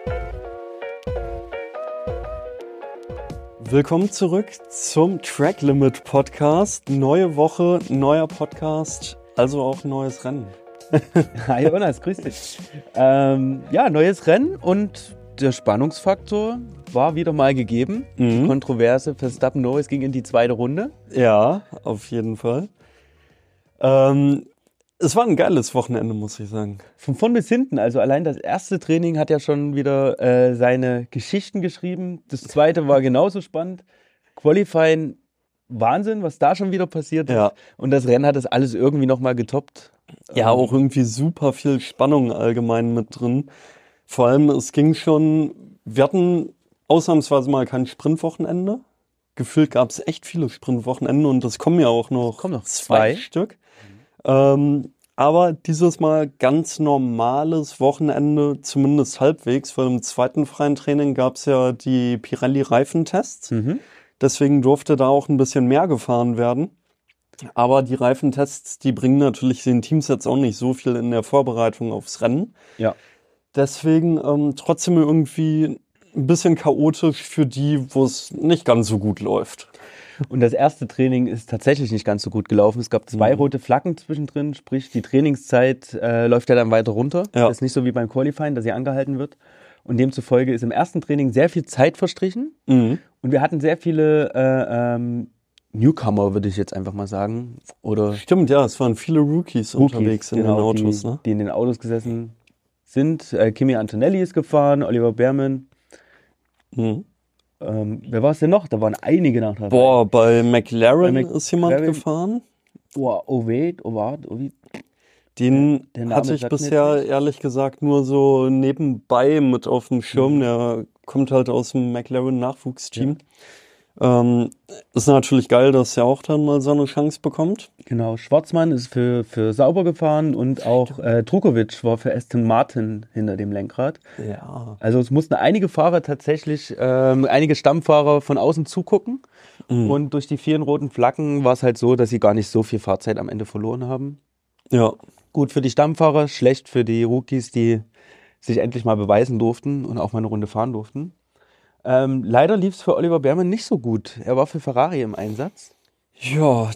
Willkommen zurück zum Track Limit Podcast. Neue Woche, neuer Podcast, also auch neues Rennen. Hi Jonas, grüß dich. Neues Rennen und der Spannungsfaktor war wieder mal gegeben. Die Kontroverse Verstappen-Norris ging in die zweite Runde. Ja, auf jeden Fall. Es war ein geiles Wochenende, muss ich sagen. Von vorn bis hinten, also allein das erste Training hat ja schon wieder seine Geschichten geschrieben. Das zweite war genauso spannend. Qualifying, Wahnsinn, was da schon wieder passiert ist. Ja. Und das Rennen hat das alles irgendwie nochmal getoppt. Ja, auch irgendwie super viel Spannung allgemein mit drin. Vor allem, wir hatten ausnahmsweise mal kein Sprintwochenende. Gefühlt gab es echt viele Sprintwochenenden und es kommen ja auch noch zwei Stück. Aber dieses Mal ganz normales Wochenende, zumindest halbwegs, weil im zweiten freien Training gab es ja die Pirelli-Reifentests. Deswegen durfte da auch ein bisschen mehr gefahren werden. Aber die Reifentests, die bringen natürlich den Teams jetzt auch nicht so viel in der Vorbereitung aufs Rennen. Ja. Deswegen trotzdem irgendwie ein bisschen chaotisch für die, wo es nicht ganz so gut läuft. Und das erste Training ist tatsächlich nicht ganz so gut gelaufen. Es gab 2 rote Flaggen zwischendrin, sprich die Trainingszeit läuft ja dann weiter runter. Ja. Das ist nicht so wie beim Qualifying, dass sie angehalten wird. Und demzufolge ist im ersten Training sehr viel Zeit verstrichen. Und wir hatten sehr viele Newcomer, würde ich jetzt einfach mal sagen. Oder Stimmt, ja, es waren viele Rookies unterwegs in den Autos. Die in den Autos gesessen sind. Kimi Antonelli ist gefahren, Oliver Bearman. Wer war es denn noch? Da waren einige nach dabei. Boah, bei McLaren ist jemand gefahren. Boah, Ovid. Den Name hatte ich sagt mir bisher jetzt nicht. ehrlich gesagt nur so nebenbei mit auf dem Schirm. Der kommt halt aus dem McLaren-Nachwuchsteam. Ist natürlich geil, dass er auch dann mal so eine Chance bekommt. Genau, Schwarzmann ist für Sauber gefahren und auch Drukovic war für Aston Martin hinter dem Lenkrad. Ja. Also es mussten einige Fahrer tatsächlich, einige Stammfahrer von außen zugucken. Und durch die vielen roten Flaggen war es halt so, dass sie gar nicht so viel Fahrzeit am Ende verloren haben. Ja. Gut für die Stammfahrer, schlecht für die Rookies, die sich endlich mal beweisen durften und auch mal eine Runde fahren durften. Leider lief es für Oliver Bearman nicht so gut. Er war für Ferrari im Einsatz. Ja,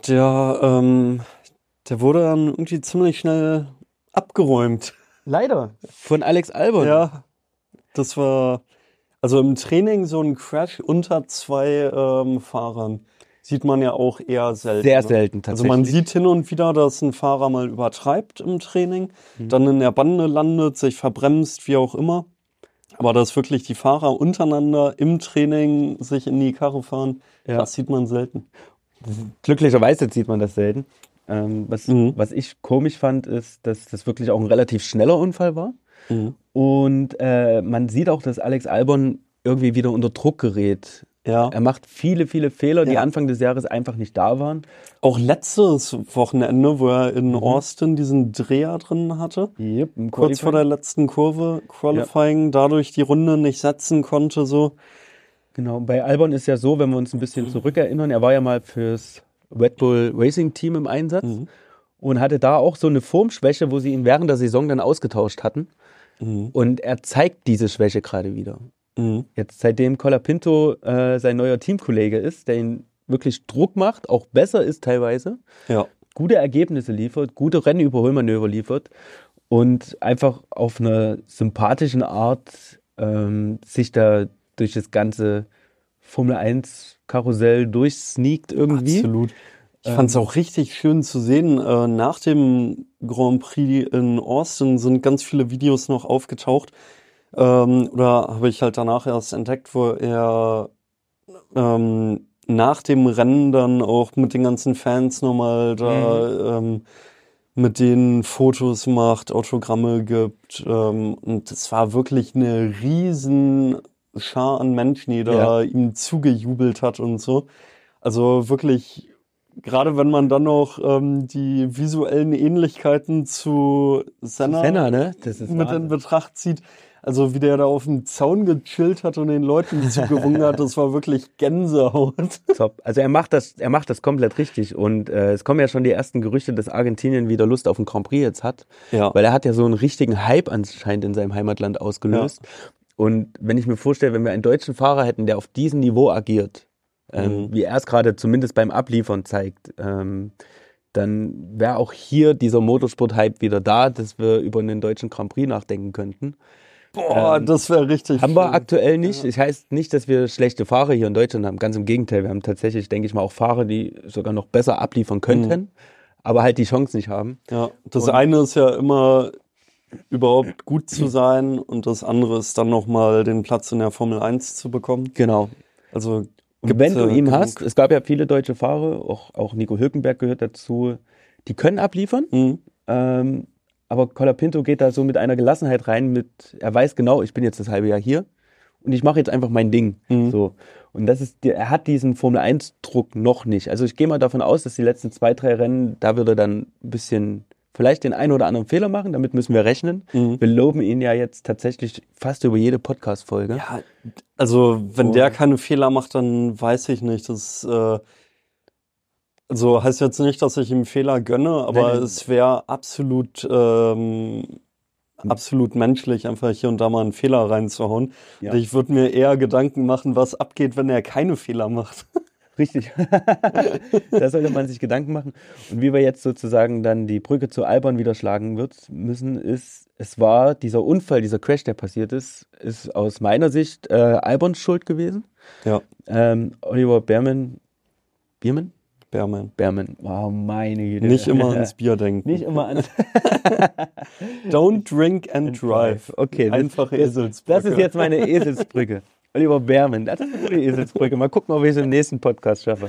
der wurde dann irgendwie ziemlich schnell abgeräumt. Leider. Von Alex Albon. Ja, das war, also im Training so ein Crash unter 2 Fahrern sieht man ja auch eher selten. Sehr selten tatsächlich. Also man sieht hin und wieder, dass ein Fahrer mal übertreibt im Training, dann in der Bande landet, sich verbremst, wie auch immer. Aber dass wirklich die Fahrer untereinander im Training sich in die Karre fahren, das sieht man selten. Glücklicherweise sieht man das selten. Was ich komisch fand, ist, dass das wirklich auch ein relativ schneller Unfall war. Und man sieht auch, dass Alex Albon irgendwie wieder unter Druck gerät. Ja. Er macht viele, viele Fehler, die Anfang des Jahres einfach nicht da waren. Auch letztes Wochenende, wo er in Austin diesen Dreher drin hatte, kurz vor der letzten Kurve, Qualifying, dadurch die Runde nicht setzen konnte, so. Genau, bei Albon ist ja so, wenn wir uns ein bisschen zurückerinnern, er war ja mal fürs Red Bull Racing Team im Einsatz und hatte da auch so eine Formschwäche, wo sie ihn während der Saison dann ausgetauscht hatten. Und er zeigt diese Schwäche gerade wieder. Jetzt, seitdem Colapinto sein neuer Teamkollege ist, der ihn wirklich Druck macht, auch besser ist teilweise, gute Ergebnisse liefert, gute Rennüberholmanöver liefert und einfach auf einer sympathischen Art sich da durch das ganze Formel-1-Karussell durchsneakt irgendwie. Absolut. Ich fand es auch richtig schön zu sehen. Nach dem Grand Prix in Austin sind ganz viele Videos noch aufgetaucht. Oder habe ich halt danach erst entdeckt, wo er nach dem Rennen dann auch mit den ganzen Fans nochmal da mit denen Fotos macht, Autogramme gibt. Und es war wirklich eine riesen Schar an Menschen, die da ihm zugejubelt hat und so. Also wirklich, gerade wenn man dann noch die visuellen Ähnlichkeiten zu Senna ne? Das ist mit in Betracht zieht, also wie der da auf dem Zaun gechillt hat und den Leuten zugewunken hat, das war wirklich Gänsehaut. Top. Also er macht das komplett richtig und es kommen ja schon die ersten Gerüchte, dass Argentinien wieder Lust auf einen Grand Prix jetzt hat, weil er hat ja so einen richtigen Hype anscheinend in seinem Heimatland ausgelöst. Und wenn ich mir vorstelle, wenn wir einen deutschen Fahrer hätten, der auf diesem Niveau agiert, wie er es gerade zumindest beim Abliefern zeigt, dann wäre auch hier dieser Motorsport-Hype wieder da, dass wir über einen deutschen Grand Prix nachdenken könnten. Boah, das wäre richtig Haben wir aktuell nicht. Das heißt nicht, dass wir schlechte Fahrer hier in Deutschland haben. Ganz im Gegenteil. Wir haben tatsächlich, denke ich mal, auch Fahrer, die sogar noch besser abliefern könnten, aber halt die Chance nicht haben. Ja, das eine ist ja immer überhaupt gut zu sein und das andere ist dann nochmal den Platz in der Formel 1 zu bekommen. Genau. Also und wenn du ihn hast, es gab ja viele deutsche Fahrer, auch Nico Hülkenberg gehört dazu, die können abliefern, aber Colapinto geht da so mit einer Gelassenheit rein, er weiß genau, ich bin jetzt das halbe Jahr hier und ich mache jetzt einfach mein Ding. So. Und er hat diesen Formel-1-Druck noch nicht. Also ich gehe mal davon aus, dass die letzten 2, 3 Rennen, da wird er dann ein bisschen vielleicht den einen oder anderen Fehler machen, damit müssen wir rechnen. Wir loben ihn ja jetzt tatsächlich fast über jede Podcast-Folge. Ja, also wenn der keine Fehler macht, dann weiß ich nicht. Das also heißt jetzt nicht, dass ich ihm Fehler gönne, aber es wäre absolut menschlich, einfach hier und da mal einen Fehler reinzuhauen. Ja. Ich würde mir eher Gedanken machen, was abgeht, wenn er keine Fehler macht. Richtig. Da sollte man sich Gedanken machen. Und wie wir jetzt sozusagen dann die Brücke zu Albon wieder schlagen müssen, es war dieser Unfall, dieser Crash, der passiert ist aus meiner Sicht Albons Schuld gewesen. Ja. Oliver Bearman. Bearman. Wow, meine Güte. Nicht immer ans Bier denken. Nicht immer ans Don't drink and drive. Okay. Einfache Eselsbrücke. Das ist jetzt meine Eselsbrücke. Oliver Bearman, das ist eine gute Eselsbrücke. Mal gucken, ob ich es im nächsten Podcast schaffe.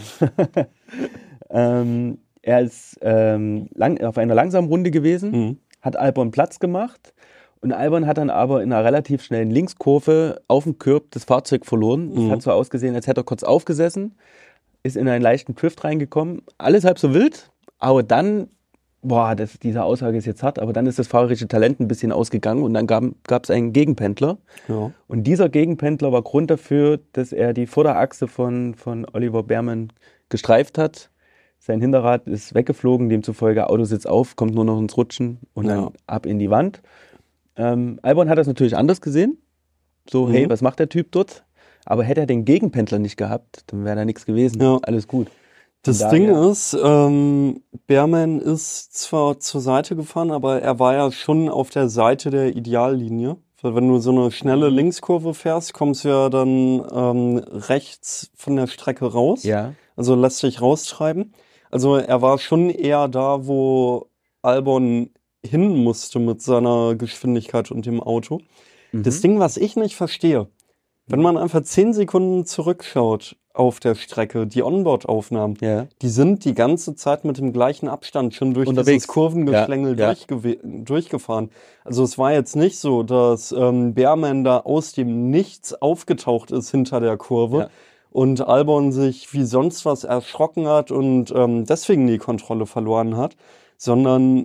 Er ist auf einer langsamen Runde gewesen, hat Albon Platz gemacht und Albon hat dann aber in einer relativ schnellen Linkskurve auf dem Curb das Fahrzeug verloren. Es hat so ausgesehen, als hätte er kurz aufgesessen, ist in einen leichten Drift reingekommen. Alles halb so wild, aber dann, diese Aussage ist jetzt hart, aber dann ist das fahrerische Talent ein bisschen ausgegangen und dann gab es einen Gegenpendler. Ja. Und dieser Gegenpendler war Grund dafür, dass er die Vorderachse von Oliver Bearman gestreift hat. Sein Hinterrad ist weggeflogen, demzufolge Auto sitzt auf, kommt nur noch ins Rutschen und dann ab in die Wand. Albon hat das natürlich anders gesehen. So, hey, was macht der Typ dort? Aber hätte er den Gegenpendler nicht gehabt, dann wäre da nichts gewesen. Ja. Alles gut. Das Ding ist, Bearman ist zwar zur Seite gefahren, aber er war ja schon auf der Seite der Ideallinie. Weil wenn du so eine schnelle Linkskurve fährst, kommst du ja dann rechts von der Strecke raus. Ja. Also lässt dich raustreiben. Also er war schon eher da, wo Albon hin musste mit seiner Geschwindigkeit und dem Auto. Das Ding, was ich nicht verstehe, wenn man einfach 10 Sekunden zurückschaut auf der Strecke, die Onboard-Aufnahmen, die sind die ganze Zeit mit dem gleichen Abstand schon durch dieses Kurvengeschlängel durchgefahren. Also es war jetzt nicht so, dass Bearman da aus dem Nichts aufgetaucht ist hinter der Kurve und Albon sich wie sonst was erschrocken hat und deswegen die Kontrolle verloren hat, sondern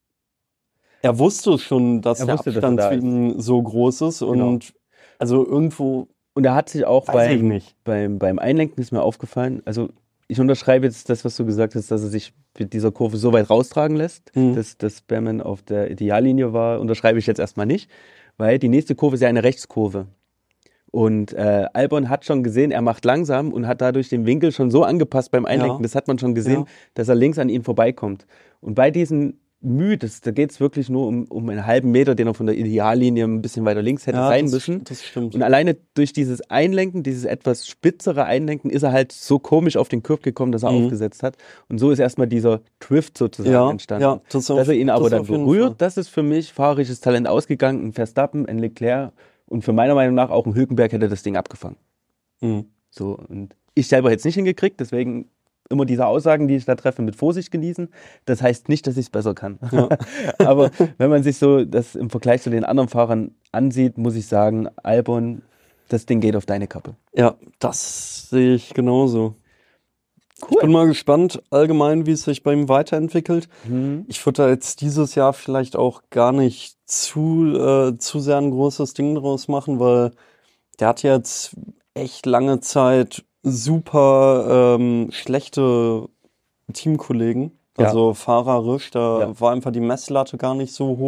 er wusste schon, dass der Abstand zu ihm so groß ist und also irgendwo. Und er hat sich auch beim Einlenken, ist mir aufgefallen, also ich unterschreibe jetzt das, was du gesagt hast, dass er sich mit dieser Kurve so weit raustragen lässt, dass Bearman auf der Ideallinie war, unterschreibe ich jetzt erstmal nicht, weil die nächste Kurve ist ja eine Rechtskurve. Und Albon hat schon gesehen, er macht langsam und hat dadurch den Winkel schon so angepasst beim Einlenken, das hat man schon gesehen, dass er links an ihn vorbeikommt. Und bei diesen da geht es wirklich nur um einen halben Meter, den er von der Ideallinie ein bisschen weiter links hätte sein müssen. Das stimmt. Und alleine durch dieses Einlenken, dieses etwas spitzere Einlenken, ist er halt so komisch auf den Curb gekommen, dass er aufgesetzt hat. Und so ist erstmal dieser Drift sozusagen entstanden. Ja, dass er ihn aber dann berührt, das ist für mich fahrerisches Talent ausgegangen. Ein Verstappen, ein Leclerc und für meiner Meinung nach auch ein Hülkenberg hätte das Ding abgefangen. So, und ich selber hätte es nicht hingekriegt, deswegen immer diese Aussagen, die ich da treffe, mit Vorsicht genießen. Das heißt nicht, dass ich es besser kann. Ja. Aber wenn man sich so das im Vergleich zu den anderen Fahrern ansieht, muss ich sagen, Albon, das Ding geht auf deine Kappe. Ja, das sehe ich genauso. Cool. Ich bin mal gespannt, allgemein, wie es sich bei ihm weiterentwickelt. Ich würde da jetzt dieses Jahr vielleicht auch gar nicht zu sehr ein großes Ding draus machen, weil der hat jetzt echt lange Zeit super schlechte Teamkollegen, also fahrerisch, da war einfach die Messlatte gar nicht so hoch.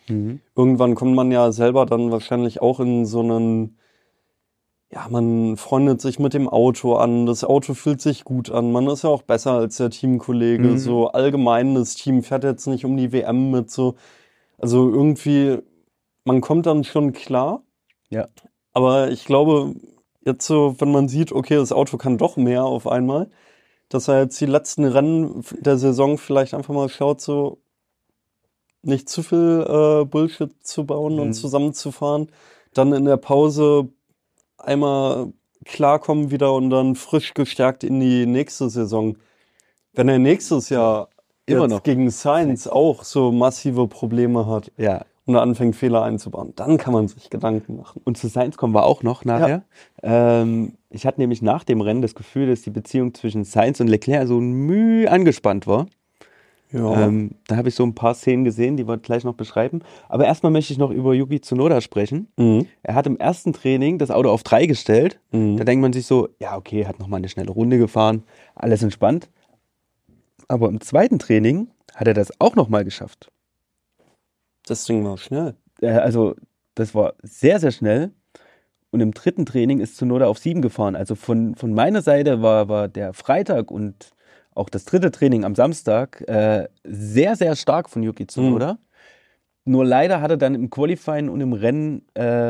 Irgendwann kommt man ja selber dann wahrscheinlich auch in so einen, ja, man freundet sich mit dem Auto an, das Auto fühlt sich gut an, man ist ja auch besser als der Teamkollege, so allgemein, das Team fährt jetzt nicht um die WM mit, so, also irgendwie, man kommt dann schon klar, Ja. aber ich glaube, jetzt so, wenn man sieht, okay, das Auto kann doch mehr auf einmal, dass er jetzt die letzten Rennen der Saison vielleicht einfach mal schaut, so nicht zu viel Bullshit zu bauen und zusammenzufahren, dann in der Pause einmal klarkommen wieder und dann frisch gestärkt in die nächste Saison. Wenn er nächstes Jahr Immer jetzt noch gegen Sainz auch so massive Probleme hat Ja. und er anfängt Fehler einzubauen, dann kann man sich Gedanken machen. Und zu Sainz kommen wir auch noch nachher. Ich hatte nämlich nach dem Rennen das Gefühl, dass die Beziehung zwischen Sainz und Leclerc so ein Mühe angespannt war. Ja. Da habe ich so ein paar Szenen gesehen, die wir gleich noch beschreiben. Aber erstmal möchte ich noch über Yuki Tsunoda sprechen. Er hat im ersten Training das Auto auf 3 gestellt. Da denkt man sich so, ja okay, hat nochmal eine schnelle Runde gefahren, alles entspannt. Aber im zweiten Training hat er das auch nochmal geschafft. Das Ding war schnell. Also das war sehr, sehr schnell. Und im dritten Training ist Tsunoda auf 7 gefahren. Also von meiner Seite war der Freitag und auch das dritte Training am Samstag sehr, sehr stark von Yuki Tsunoda. Nur leider hat er dann im Qualifying und im Rennen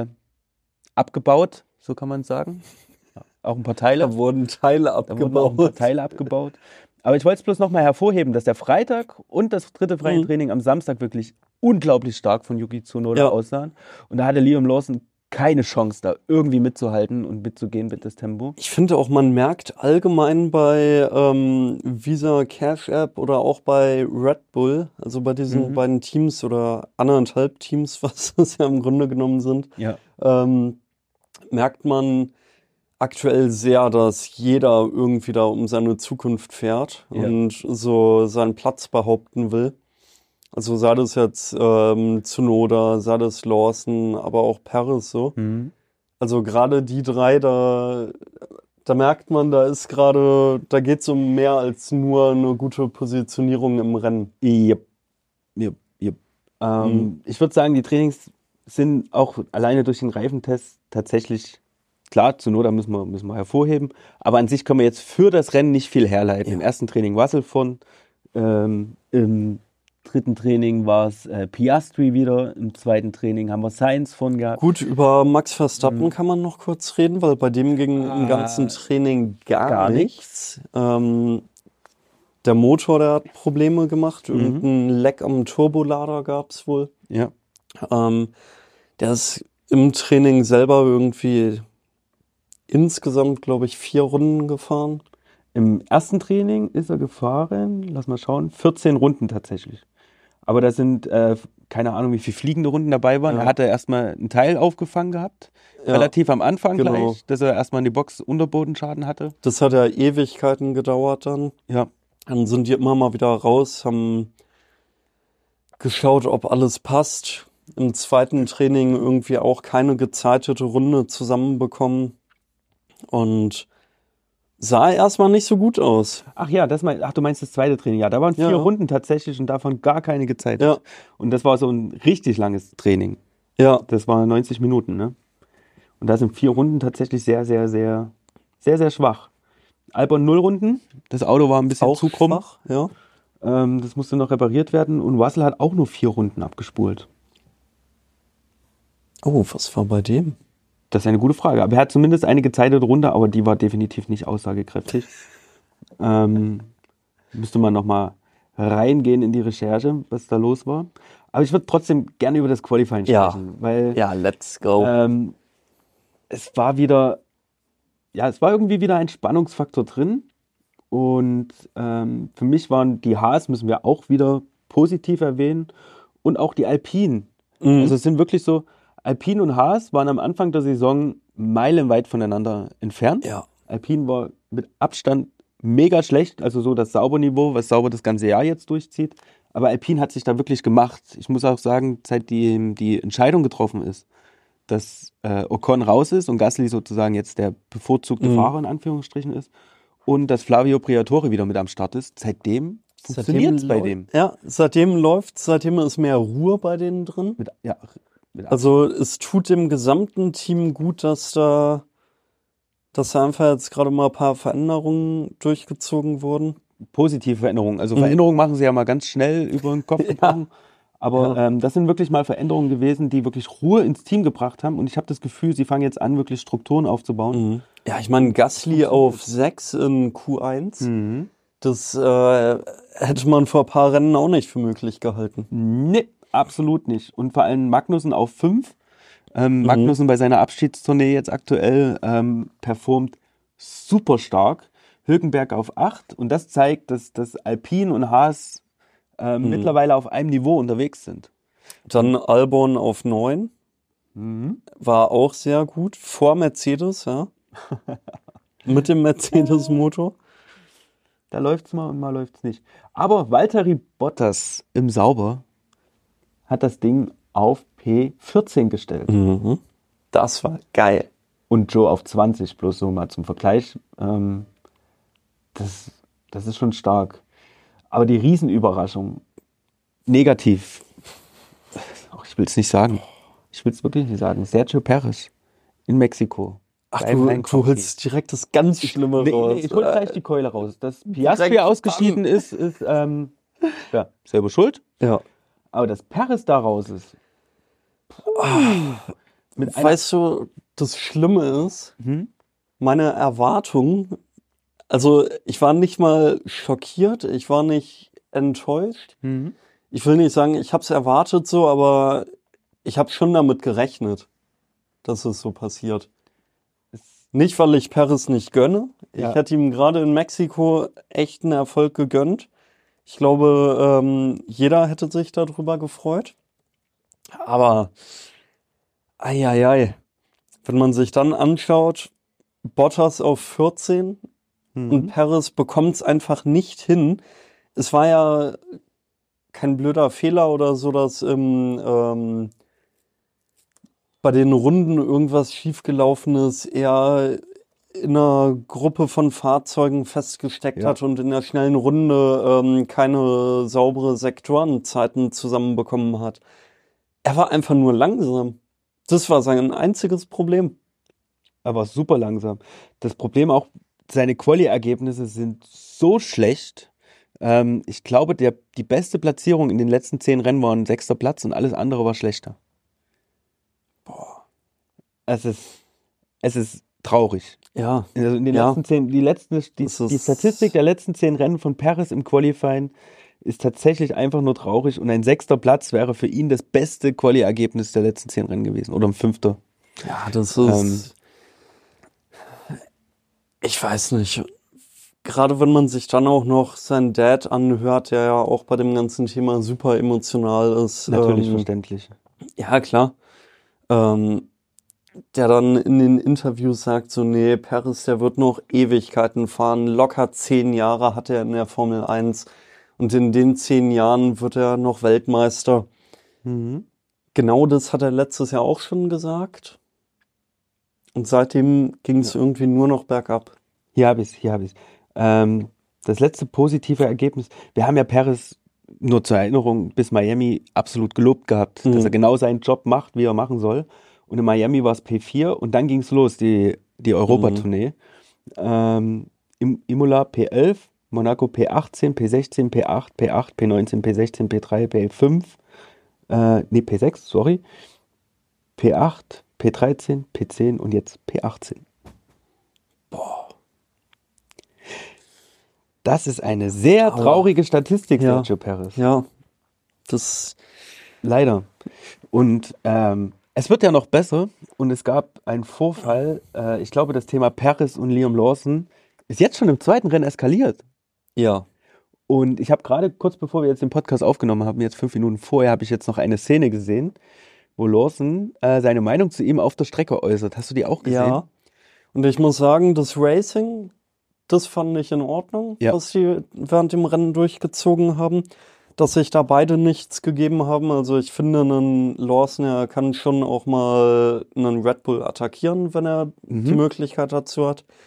abgebaut, so kann man sagen. Auch ein paar Teile. Da wurden Teile Da wurden auch ein paar Teile abgebaut. Aber ich wollte es bloß nochmal hervorheben, dass der Freitag und das dritte freie Training am Samstag wirklich unglaublich stark von Yuki Tsunoda aussahen. Und da hatte Liam Lawson keine Chance, da irgendwie mitzuhalten und mitzugehen mit das Tempo. Ich finde auch, man merkt allgemein bei Visa Cash App oder auch bei Red Bull, also bei diesen beiden Teams oder 1,5 Teams, was es ja im Grunde genommen sind, merkt man aktuell sehr, dass jeder irgendwie da um seine Zukunft fährt und so seinen Platz behaupten will. Also sei das jetzt Tsunoda, sei das Lawson, aber auch Perez so. Also gerade die drei, da merkt man, da geht es um mehr als nur eine gute Positionierung im Rennen. Yep. Ich würde sagen, die Trainings sind auch alleine durch den Reifentest tatsächlich, klar, Tsunoda müssen wir hervorheben, aber an sich können wir jetzt für das Rennen nicht viel herleiten. Im ersten Training Russell von, im dritten Training war es Piastri wieder, im zweiten Training haben wir Sainz von gehabt. Gut, über Max Verstappen kann man noch kurz reden, weil bei dem ging im ganzen Training gar nichts. Der Motor, der hat Probleme gemacht, irgendein Leck am Turbolader gab es wohl. Ja. Der ist im Training selber irgendwie insgesamt, glaube ich, 4 Runden gefahren. Im ersten Training ist er gefahren, lass mal schauen, 14 Runden tatsächlich. Aber da sind, keine Ahnung, wie viele fliegende Runden dabei waren. Er hatte erstmal einen Teil aufgefangen gehabt, relativ am Anfang gleich, dass er erstmal in die Box Unterbodenschaden hatte. Das hat ja Ewigkeiten gedauert dann. Ja. Dann sind die immer mal wieder raus, haben geschaut, ob alles passt. Im zweiten Training irgendwie auch keine gezeitete Runde zusammenbekommen. Und sah erstmal nicht so gut aus. Du meinst das zweite Training. Ja, da waren 4 Runden tatsächlich und davon gar keine gezeigt. Ja. Und das war so ein richtig langes Training. Ja. Das war 90 Minuten, ne? Und da sind 4 Runden tatsächlich sehr, sehr, sehr, sehr, sehr schwach. Albon 0 Runden. Das Auto war ein bisschen zu krumm. Schwach, ja. Das musste noch repariert werden. Und Russell hat auch nur 4 Runden abgespult. Oh, was war bei dem? Das ist eine gute Frage. Aber er hat zumindest eine gezeitete Runde, aber die war definitiv nicht aussagekräftig. Müsste man nochmal reingehen in die Recherche, was da los war. Aber ich würde trotzdem gerne über das Qualifying sprechen. Weil, let's go. es war irgendwie wieder ein Spannungsfaktor drin. Und für mich waren die Haas, müssen wir auch wieder positiv erwähnen, und auch die Alpine. Also es sind wirklich so, Alpine und Haas waren am Anfang der Saison meilenweit voneinander entfernt. Ja. Alpine war mit Abstand mega schlecht, also so das Sauberniveau, was sauber das ganze Jahr jetzt durchzieht. Aber Alpine hat sich da wirklich gemacht. Ich muss auch sagen, seitdem die Entscheidung getroffen ist, dass Ocon raus ist und Gasly sozusagen jetzt der bevorzugte Fahrer in Anführungsstrichen ist und dass Flavio Briatore wieder mit am Start ist, seitdem funktioniert bei dem. Ja, seitdem ist mehr Ruhe bei denen drin. Also es tut dem gesamten Team gut, dass da einfach jetzt gerade mal ein paar Veränderungen durchgezogen wurden. Positive Veränderungen. Also Veränderungen machen sie ja mal ganz schnell über den Kopf gebrochen. Aber das sind wirklich mal Veränderungen gewesen, die wirklich Ruhe ins Team gebracht haben. Und ich habe das Gefühl, sie fangen jetzt an, wirklich Strukturen aufzubauen. Mhm. Ja, ich meine, Gasly auf 6 in Q1, das hätte man vor ein paar Rennen auch nicht für möglich gehalten. Nee, absolut nicht. Und vor allem Magnussen auf 5. Magnussen bei seiner Abschiedstournee jetzt aktuell performt super stark. Hülkenberg auf 8. Und das zeigt, dass Alpine und Haas mittlerweile auf einem Niveau unterwegs sind. Dann Albon auf 9. War auch sehr gut. Vor Mercedes, ja. Mit dem Mercedes-Motor. Da läuft's mal und mal läuft's nicht. Aber Valtteri Bottas im Sauber hat das Ding auf P14 gestellt. Das war geil. Und Joe auf 20, bloß so mal zum Vergleich. Das ist schon stark. Aber die Riesenüberraschung, negativ, ich will es nicht sagen. Ich will es wirklich nicht sagen. Sergio Perez in Mexiko. Ach, du holst direkt das ganz Schlimme raus. Nee, ich hol gleich die Keule raus. Dass Piastri ausgeschieden ist selber schuld. Ja. Aber dass Perez da raus ist. Weißt du, das Schlimme ist, meine Erwartung, also ich war nicht mal schockiert, ich war nicht enttäuscht. Ich will nicht sagen, ich habe es erwartet so, aber ich habe schon damit gerechnet, dass es so passiert. Nicht, weil ich Perez nicht gönne. Ich hätte ihm gerade in Mexiko echten Erfolg gegönnt. Ich glaube, jeder hätte sich darüber gefreut. Aber, wenn man sich dann anschaut, Bottas auf 14 und Perez bekommt es einfach nicht hin. Es war ja kein blöder Fehler oder so, dass bei den Runden irgendwas schiefgelaufen ist, er in einer Gruppe von Fahrzeugen festgesteckt hat und in der schnellen Runde keine saubere Sektorenzeiten zusammenbekommen hat. Er war einfach nur langsam. Das war sein einziges Problem. Er war super langsam. Das Problem auch, seine Quali-Ergebnisse sind so schlecht. Ich glaube, die beste Platzierung in den letzten 10 Rennen war ein 6. Platz und alles andere war schlechter. Boah. Es ist traurig. Ja. Also in den letzten 10, die Statistik der letzten 10 Rennen von Perez im Qualifying ist tatsächlich einfach nur traurig und ein 6. Platz wäre für ihn das beste Quali-Ergebnis der letzten 10 Rennen gewesen. Oder ein 5. Ja, das ist... ich weiß nicht. Gerade wenn man sich dann auch noch seinen Dad anhört, der ja auch bei dem ganzen Thema super emotional ist. Natürlich verständlich. Ja, klar. Der dann in den Interviews sagt so, nee, Perez, der wird noch Ewigkeiten fahren. Locker 10 Jahre hat er in der Formel 1. Und in den 10 Jahren wird er noch Weltmeister. Genau das hat er letztes Jahr auch schon gesagt. Und seitdem ging es irgendwie nur noch bergab. Hier habe ich es. Das letzte positive Ergebnis, wir haben ja Perez, nur zur Erinnerung, bis Miami absolut gelobt gehabt, dass er genau seinen Job macht, wie er machen soll. Und in Miami war es P4 und dann ging es los, die Europatournee. Imola P11, Monaco P18, P16, P8, P8, P19, P16, P3, P5, P6, sorry. P8, P13, P10 und jetzt P18. Boah. Das ist eine sehr traurige Statistik, Sergio Perez. Ja, das... Leider. Und es wird ja noch besser und es gab einen Vorfall, ich glaube, das Thema Perez und Liam Lawson ist jetzt schon im 2. Rennen eskaliert. Ja. Und ich habe gerade kurz bevor wir jetzt den Podcast aufgenommen haben, jetzt 5 Minuten vorher, habe ich jetzt noch eine Szene gesehen, wo Lawson seine Meinung zu ihm auf der Strecke äußert. Hast du die auch gesehen? Ja. Und ich muss sagen, das Racing, das fand ich in Ordnung, was sie während dem Rennen durchgezogen haben. Dass sich da beide nichts gegeben haben. Also ich finde, ein Lawson, er kann schon auch mal einen Red Bull attackieren, wenn er die Möglichkeit dazu hat.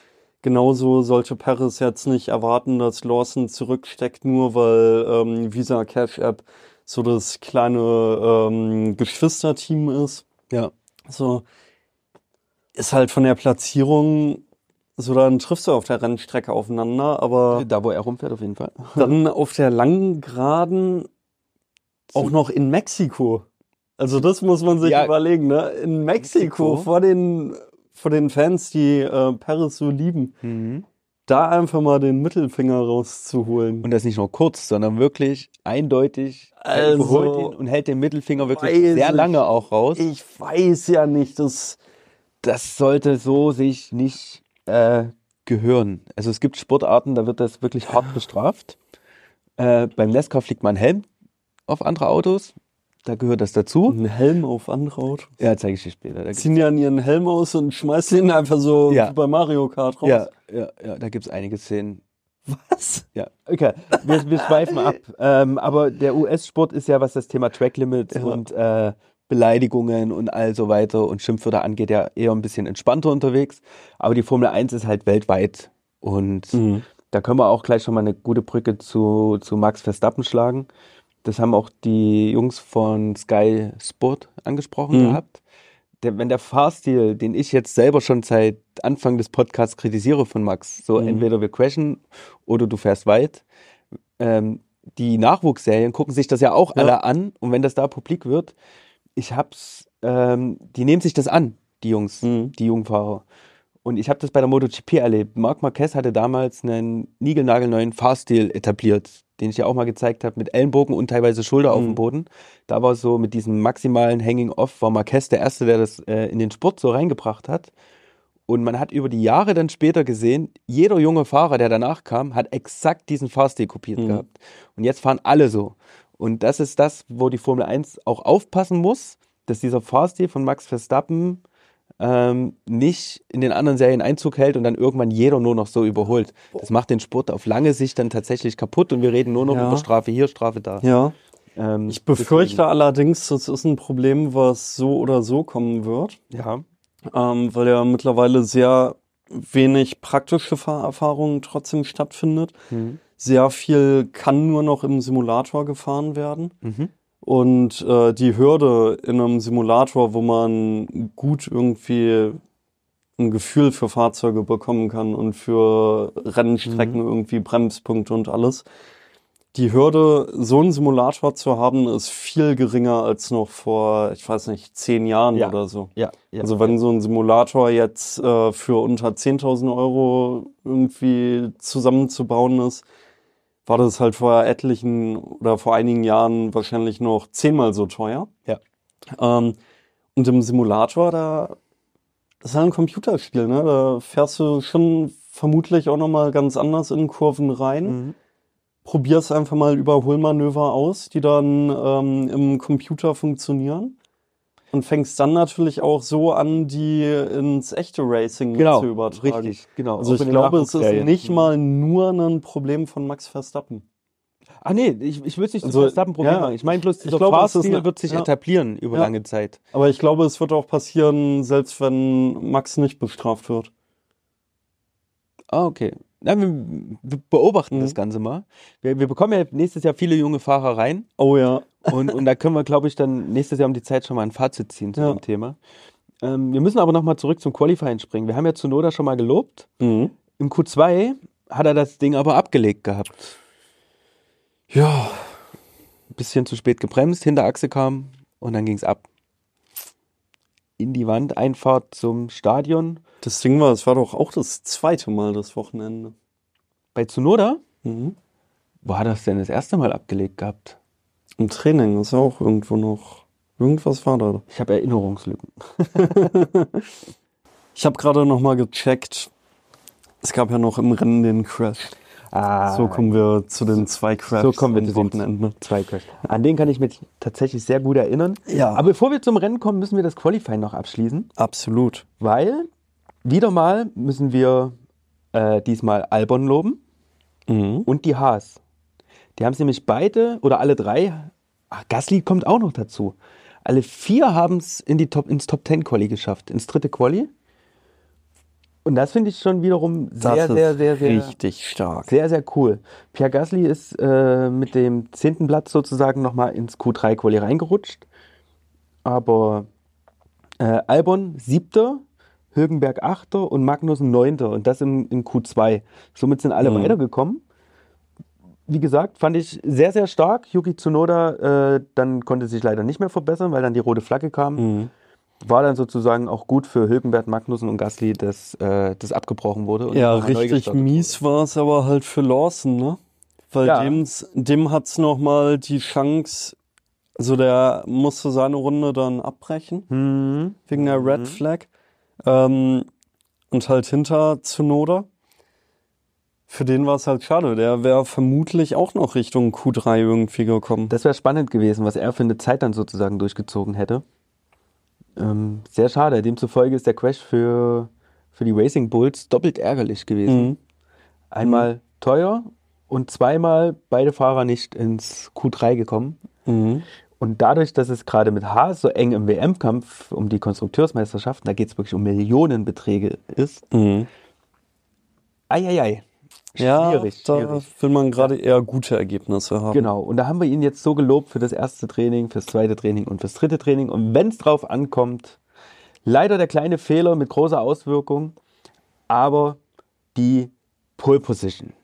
genauso sollte Perez jetzt nicht erwarten, dass Lawson zurücksteckt, nur weil Visa Cash App so das kleine Geschwisterteam ist. Ja. So ist halt von der Platzierung so, dann triffst du auf der Rennstrecke aufeinander, aber Da, wo er rumfährt, auf jeden Fall. dann auf der langen Geraden auch noch in Mexiko. Also das muss man sich überlegen, ne? In Mexiko. Vor den Fans, die Perez so lieben, da einfach mal den Mittelfinger rauszuholen. Und das nicht nur kurz, sondern wirklich eindeutig Also, und hält den Mittelfinger wirklich sehr lange auch raus. Ich weiß ja nicht, Das sollte so sich nicht gehören. Also es gibt Sportarten, da wird das wirklich hart bestraft. Beim NASCAR fliegt man Helm auf andere Autos. Da gehört das dazu. Ein Helm auf andere Autos? Ja, zeige ich dir später. Da ziehen ja an ihren Helm aus und schmeißen ihn einfach so wie bei Mario Kart raus. Ja, da gibt es einige Szenen. Was? Ja, okay. Wir schweifen ab. Aber der US-Sport ist ja, was das Thema Track Limits und Beleidigungen und all so weiter und Schimpfwörter angeht, ja eher ein bisschen entspannter unterwegs. Aber die Formel 1 ist halt weltweit. Und da können wir auch gleich schon mal eine gute Brücke zu Max Verstappen schlagen. Das haben auch die Jungs von Sky Sport angesprochen gehabt. Wenn der Fahrstil, den ich jetzt selber schon seit Anfang des Podcasts kritisiere von Max, so entweder wir crashen oder du fährst weit. Die Nachwuchsserien gucken sich das ja auch alle an und wenn das da publik wird, die nehmen sich das an, die Jungs, die Jungfahrer. Und ich habe das bei der MotoGP erlebt. Marc Marquez hatte damals einen niegelnagelneuen Fahrstil etabliert, den ich ja auch mal gezeigt habe, mit Ellenbogen und teilweise Schulter auf dem Boden. Da war so mit diesem maximalen Hanging-Off, war Marquez der Erste, der das in den Sport so reingebracht hat. Und man hat über die Jahre dann später gesehen, jeder junge Fahrer, der danach kam, hat exakt diesen Fahrstil kopiert gehabt. Und jetzt fahren alle so. Und das ist das, wo die Formel 1 auch aufpassen muss, dass dieser Fahrstil von Max Verstappen nicht in den anderen Serien Einzug hält und dann irgendwann jeder nur noch so überholt. Das macht den Sport auf lange Sicht dann tatsächlich kaputt und wir reden nur noch über Strafe hier, Strafe da. Ja. Ich befürchte allerdings, das ist ein Problem, was so oder so kommen wird. Ja. Weil ja mittlerweile sehr wenig praktische Fahrerfahrung trotzdem stattfindet. Sehr viel kann nur noch im Simulator gefahren werden. Und die Hürde in einem Simulator, wo man gut irgendwie ein Gefühl für Fahrzeuge bekommen kann und für Rennstrecken irgendwie Bremspunkte und alles. Die Hürde, so einen Simulator zu haben, ist viel geringer als noch vor, ich weiß nicht, 10 Jahren oder so. Also wenn so ein Simulator jetzt für unter 10.000 Euro irgendwie zusammenzubauen ist, war das halt vor einigen Jahren wahrscheinlich noch 10-mal so teuer. Und im Simulator, das ist halt ein Computerspiel, ne? Da fährst du schon vermutlich auch nochmal ganz anders in Kurven rein. Probierst einfach mal Überholmanöver aus, die dann im Computer funktionieren. Und fängst dann natürlich auch so an, die ins echte Racing zu übertragen. Richtig, genau. Also ich glaube, es ist nicht mal nur ein Problem von Max Verstappen. Ach nee, ich will es nicht zu Verstappen-Problem machen. Ich meine bloß, dieser Fahrstil wird sich etablieren über lange Zeit. Aber ich glaube, es wird auch passieren, selbst wenn Max nicht bestraft wird. Ah, okay. Ja, wir beobachten das Ganze mal. Wir bekommen ja nächstes Jahr viele junge Fahrer rein. Oh ja. Und da können wir, glaube ich, dann nächstes Jahr um die Zeit schon mal ein Fazit ziehen zu dem Thema. Wir müssen aber nochmal zurück zum Qualifying springen. Wir haben ja Tsunoda schon mal gelobt. Im Q2 hat er das Ding aber abgelegt gehabt. Ja. Ein bisschen zu spät gebremst, Hinterachse kam und dann ging es ab. In die Wand, Einfahrt zum Stadion. Das Ding war, es war doch auch das zweite Mal das Wochenende. Bei Tsunoda? Wo hat er es denn das erste Mal abgelegt gehabt? Im Training ist ja auch irgendwo noch. Irgendwas war da. Ich habe Erinnerungslücken. Ich habe gerade noch mal gecheckt. Es gab ja noch im Rennen den Crash. So kommen wir zu den 2 Crashs. So kommen wir zu den 2 Crashs. An den kann ich mich tatsächlich sehr gut erinnern. Ja. Aber bevor wir zum Rennen kommen, müssen wir das Qualifying noch abschließen. Absolut. Weil, wieder mal müssen wir diesmal Albon loben und die Haas. Die haben es nämlich beide oder alle 3, Gasly kommt auch noch dazu. Alle 4 haben es ins Top 10 Quali geschafft, ins dritte Quali. Und das finde ich schon wiederum sehr, Das sehr, ist sehr, sehr, richtig stark. sehr, sehr cool. Pierre Gasly ist mit dem 10. Platz sozusagen nochmal ins Q3-Quali reingerutscht. Aber Albon 7., Hülkenberg 8. und Magnussen 9. Und das in Q2. Somit sind alle weitergekommen. Wie gesagt, fand ich sehr, sehr stark. Yuki Tsunoda dann konnte sich leider nicht mehr verbessern, weil dann die rote Flagge kam. War dann sozusagen auch gut für Hülkenberg, Magnussen und Gasly, dass das abgebrochen wurde. Und Ja, nochmal neu richtig gestartet mies war es aber halt für Lawson, ne? Weil Ja. dem hat's nochmal die Chance, also der musste seine Runde dann abbrechen, wurde. wegen der Red Flag. Und halt hinter Tsunoda. Für den war es halt schade. Der wäre vermutlich auch noch Richtung Q3 irgendwie gekommen. Das wäre spannend gewesen, was er für eine Zeit dann sozusagen durchgezogen hätte. Sehr schade. Demzufolge ist der Crash für die Racing Bulls doppelt ärgerlich gewesen. Einmal teuer und zweimal beide Fahrer nicht ins Q3 gekommen. Und dadurch, dass es gerade mit Haas so eng im WM-Kampf um die Konstrukteursmeisterschaft, da geht es wirklich um Millionenbeträge ist. Eieiei. Ja, Schwierig. da will man gerade eher gute Ergebnisse haben. Genau, und da haben wir ihn jetzt so gelobt für das erste Training, fürs zweite Training und fürs dritte Training. Und wenn es drauf ankommt, leider der kleine Fehler mit großer Auswirkung, aber die Pole Position.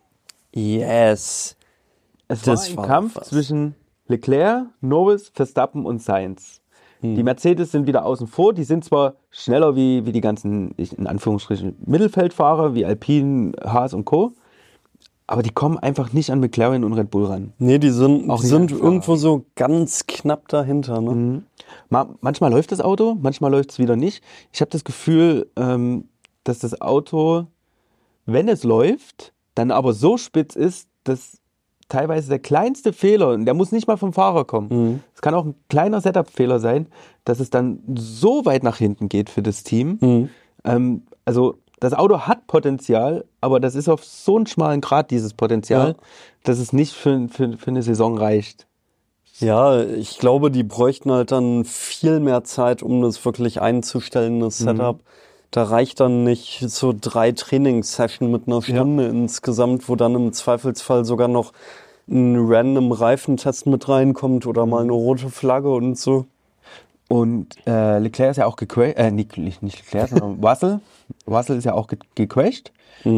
Yes. Es Das war ein war Kampf was. zwischen Leclerc, Norris, Verstappen und Sainz. Die Mercedes sind wieder außen vor. Die sind zwar schneller wie die ganzen, in Anführungsstrichen, Mittelfeldfahrer, wie Alpine, Haas und Co., aber die kommen einfach nicht an McLaren und Red Bull ran. Nee, die sind Auch nicht irgendwo so ganz knapp dahinter, ne? Manchmal läuft das Auto, manchmal läuft es wieder nicht. Ich habe das Gefühl, dass das Auto, wenn es läuft, dann aber so spitz ist, dass teilweise der kleinste Fehler, und der muss nicht mal vom Fahrer kommen, es kann auch ein kleiner Setup-Fehler sein, dass es dann so weit nach hinten geht für das Team. Also das Auto hat Potenzial, aber das ist auf so einen schmalen Grad, dieses Potenzial, dass es nicht für eine Saison reicht. Ja, ich glaube, die bräuchten halt dann viel mehr Zeit, um das wirklich einzustellen, das Setup. Da reicht dann nicht so 3 Trainingssessions mit einer Stunde insgesamt, wo dann im Zweifelsfall sogar noch ein random Reifentest mit reinkommt oder mal eine rote Flagge und so. Und Leclerc ist ja auch gecrashed, nicht Leclerc, sondern Russell. Russell ist ja auch gecrashed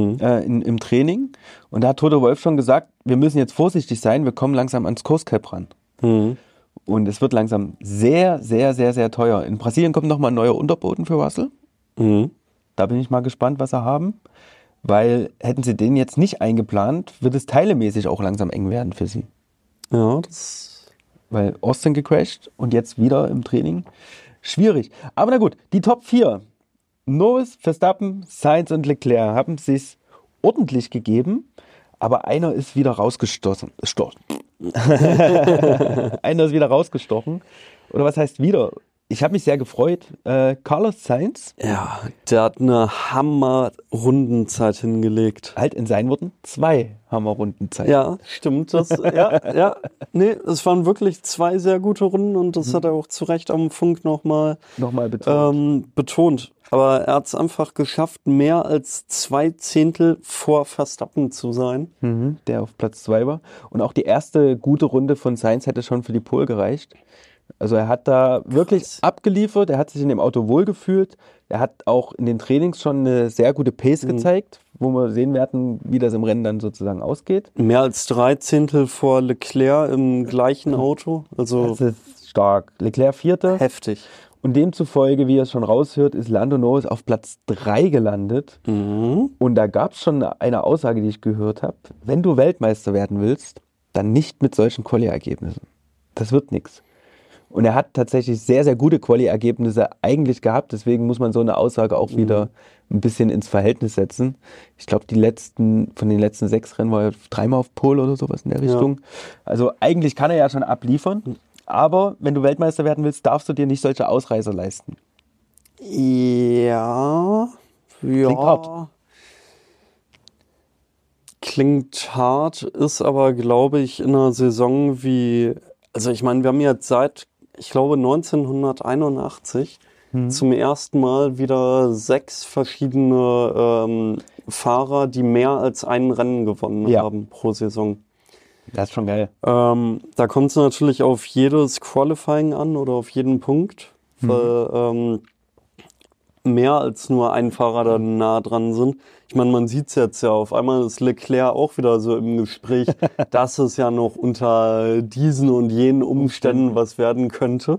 im Training. Und da hat Toto Wolff schon gesagt, wir müssen jetzt vorsichtig sein, wir kommen langsam ans Coast Cap ran. Und es wird langsam sehr, sehr, sehr, sehr teuer. In Brasilien kommt nochmal ein neuer Unterboden für Russell. Da bin ich mal gespannt, was sie haben. Weil hätten sie den jetzt nicht eingeplant, wird es teilemäßig auch langsam eng werden für sie. Ja, das... Weil Austin gecrashed und jetzt wieder im Training. Schwierig. Aber na gut, die Top 4. Norris, Verstappen, Sainz und Leclerc haben es sich ordentlich gegeben. Aber einer ist wieder rausgestochen. Einer ist wieder rausgestochen. Oder was heißt wieder? Ich habe mich sehr gefreut. Carlos Sainz. Ja, der hat eine Hammer-Rundenzeit hingelegt. Halt in seinen Worten 2 Hammer-Rundenzeit. Ja, stimmt. Ja. Nee, es waren wirklich 2 sehr gute Runden und das hat er auch zu Recht am Funk nochmal betont. Aber er hat es einfach geschafft, mehr als 2 Zehntel vor Verstappen zu sein. Der auf Platz 2 war. Und auch die erste gute Runde von Sainz hätte schon für die Pole gereicht. Also er hat da wirklich abgeliefert, er hat sich in dem Auto wohlgefühlt, er hat auch in den Trainings schon eine sehr gute Pace gezeigt, wo wir sehen werden, wie das im Rennen dann sozusagen ausgeht. Mehr als 3 Zehntel vor Leclerc im gleichen Auto, also das ist stark. Leclerc 4. heftig. Und demzufolge, wie ihr es schon raushört, ist Lando Norris auf Platz 3 gelandet. Und da gab es schon eine Aussage, die ich gehört habe, wenn du Weltmeister werden willst, dann nicht mit solchen Quali-Ergebnissen. Das wird nichts. Und er hat tatsächlich sehr, sehr gute Quali-Ergebnisse eigentlich gehabt. Deswegen muss man so eine Aussage auch wieder ein bisschen ins Verhältnis setzen. Ich glaube, von den letzten 6 Rennen war er 3-mal auf Pole oder sowas in der Richtung. Also eigentlich kann er ja schon abliefern. Aber wenn du Weltmeister werden willst, darfst du dir nicht solche Ausreißer leisten. Ja. Klingt hart. Klingt hart, ist aber, glaube ich, in einer Saison wie... Also ich meine, wir haben jetzt seit, ich glaube, 1981 zum ersten Mal wieder 6 verschiedene Fahrer, die mehr als ein Rennen gewonnen haben pro Saison. Das ist schon geil. Da kommt es natürlich auf jedes Qualifying an oder auf jeden Punkt, weil mehr als nur ein Fahrer da nah dran sind. Ich meine, man sieht es jetzt ja, auf einmal ist Leclerc auch wieder so im Gespräch, dass es ja noch unter diesen und jenen Umständen was werden könnte.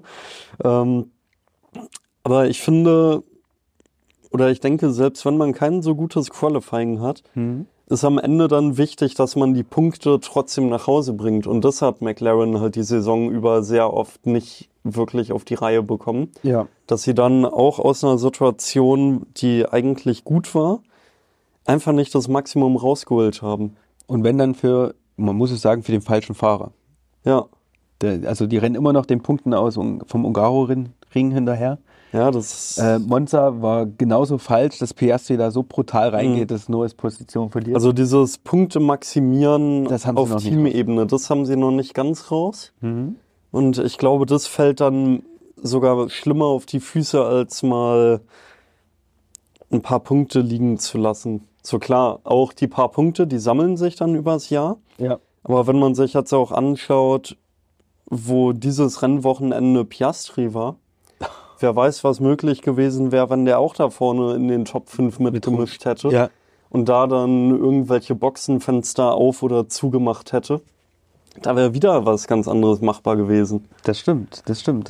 Aber ich finde, oder ich denke, selbst wenn man kein so gutes Qualifying hat, ist am Ende dann wichtig, dass man die Punkte trotzdem nach Hause bringt. Und das hat McLaren halt die Saison über sehr oft nicht wirklich auf die Reihe bekommen. Ja. Dass sie dann auch aus einer Situation, die eigentlich gut war, einfach nicht das Maximum rausgeholt haben. Und wenn dann man muss es sagen, für den falschen Fahrer. Ja. Also die rennen immer noch den Punkten aus vom Hungaroring hinterher. Ja, das Monza war genauso falsch, dass Piastri da so brutal reingeht, dass Norris Position verliert. Also dieses Punkte maximieren auf Teamebene, das haben sie noch nicht ganz raus. Und ich glaube, das fällt dann sogar schlimmer auf die Füße, als mal ein paar Punkte liegen zu lassen. So klar, auch die paar Punkte, die sammeln sich dann übers Jahr. Ja. Aber wenn man sich jetzt auch anschaut, wo dieses Rennwochenende Piastri war, wer weiß, was möglich gewesen wäre, wenn der auch da vorne in den Top 5 mitgemischt hätte. Ja. Und da dann irgendwelche Boxenfenster auf- oder zugemacht hätte. Da wäre wieder was ganz anderes machbar gewesen. Das stimmt.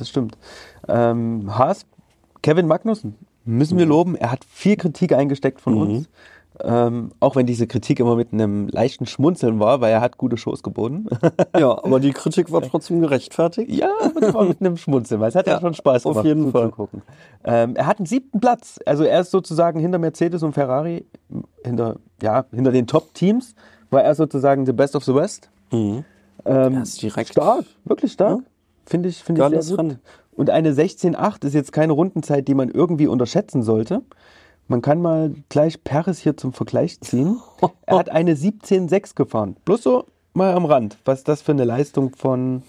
Haas, Kevin Magnussen, müssen wir loben. Er hat viel Kritik eingesteckt von uns. Auch wenn diese Kritik immer mit einem leichten Schmunzeln war, weil er hat gute Shows geboten. Ja, aber die Kritik war trotzdem gerechtfertigt. Ja, aber mit einem Schmunzeln, weil es hat ja schon Spaß gemacht. Auf jeden Fall. Zuzugucken. Er hat einen 7. Platz. Also er ist sozusagen hinter Mercedes und Ferrari, hinter den Top-Teams, war er sozusagen the best of the West. Er ist direkt stark, wirklich stark. Ja. Finde ich sehr gut. Rennen. Und eine 16,8 ist jetzt keine Rundenzeit, die man irgendwie unterschätzen sollte. Man kann mal gleich Perez hier zum Vergleich ziehen. Er hat eine 17,6 gefahren. Bloß so mal am Rand, was das für eine Leistung von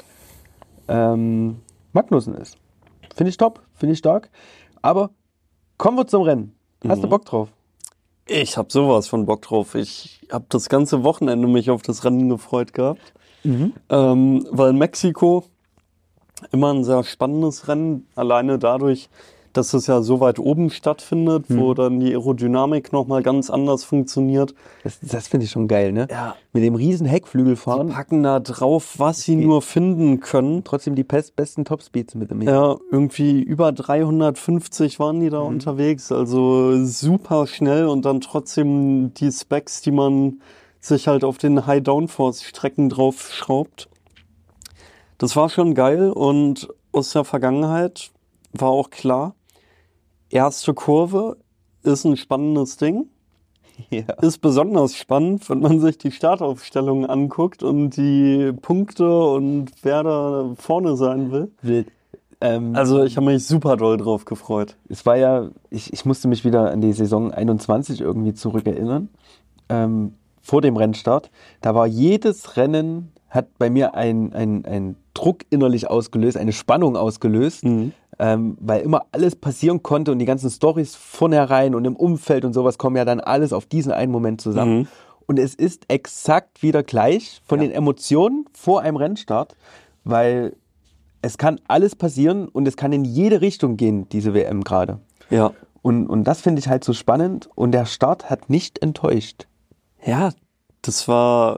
Magnussen ist. Finde ich top, finde ich stark. Aber kommen wir zum Rennen. Hast du Bock drauf? Ich habe sowas von Bock drauf. Ich habe das ganze Wochenende mich auf das Rennen gefreut gehabt. Weil Mexiko immer ein sehr spannendes Rennen, alleine dadurch, dass es ja so weit oben stattfindet, wo dann die Aerodynamik nochmal ganz anders funktioniert. Das finde ich schon geil, ne? Ja. Mit dem riesen Heckflügel fahren. Die packen da drauf, was sie nur finden können. Trotzdem die besten Topspeeds mit dem. Ja, irgendwie über 350 waren die da unterwegs, also super schnell und dann trotzdem die Specs, die man sich halt auf den High-Downforce-Strecken drauf schraubt. Das war schon geil und aus der Vergangenheit war auch klar, erste Kurve ist ein spannendes Ding. Ja. Ist besonders spannend, wenn man sich die Startaufstellung anguckt und die Punkte und wer da vorne sein will. Wild. Also ich habe mich super doll drauf gefreut. Es war ja, ich musste mich wieder an die Saison 21 irgendwie zurückerinnern. Vor dem Rennstart. Da war jedes Rennen, hat bei mir ein Druck innerlich ausgelöst, eine Spannung ausgelöst, weil immer alles passieren konnte und die ganzen Storys vornherein und im Umfeld und sowas kommen ja dann alles auf diesen einen Moment zusammen. Und es ist exakt wieder gleich von den Emotionen vor einem Rennstart, weil es kann alles passieren und es kann in jede Richtung gehen, diese WM gerade. Ja. Und das finde ich halt so spannend und der Start hat nicht enttäuscht. Ja, es war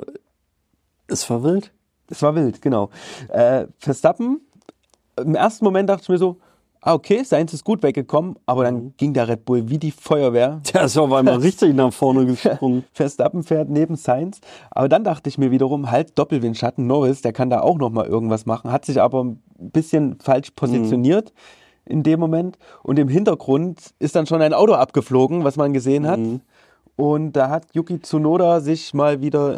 wild. Es war wild, genau. Verstappen, im ersten Moment dachte ich mir so, okay, Sainz ist gut weggekommen, aber dann ging der Red Bull wie die Feuerwehr. Der ist auf einmal richtig nach vorne gesprungen. Verstappen fährt neben Sainz, aber dann dachte ich mir wiederum, halt Doppelwindschatten, Norris, der kann da auch nochmal irgendwas machen, hat sich aber ein bisschen falsch positioniert in dem Moment und im Hintergrund ist dann schon ein Auto abgeflogen, was man gesehen hat. Und da hat Yuki Tsunoda sich mal wieder,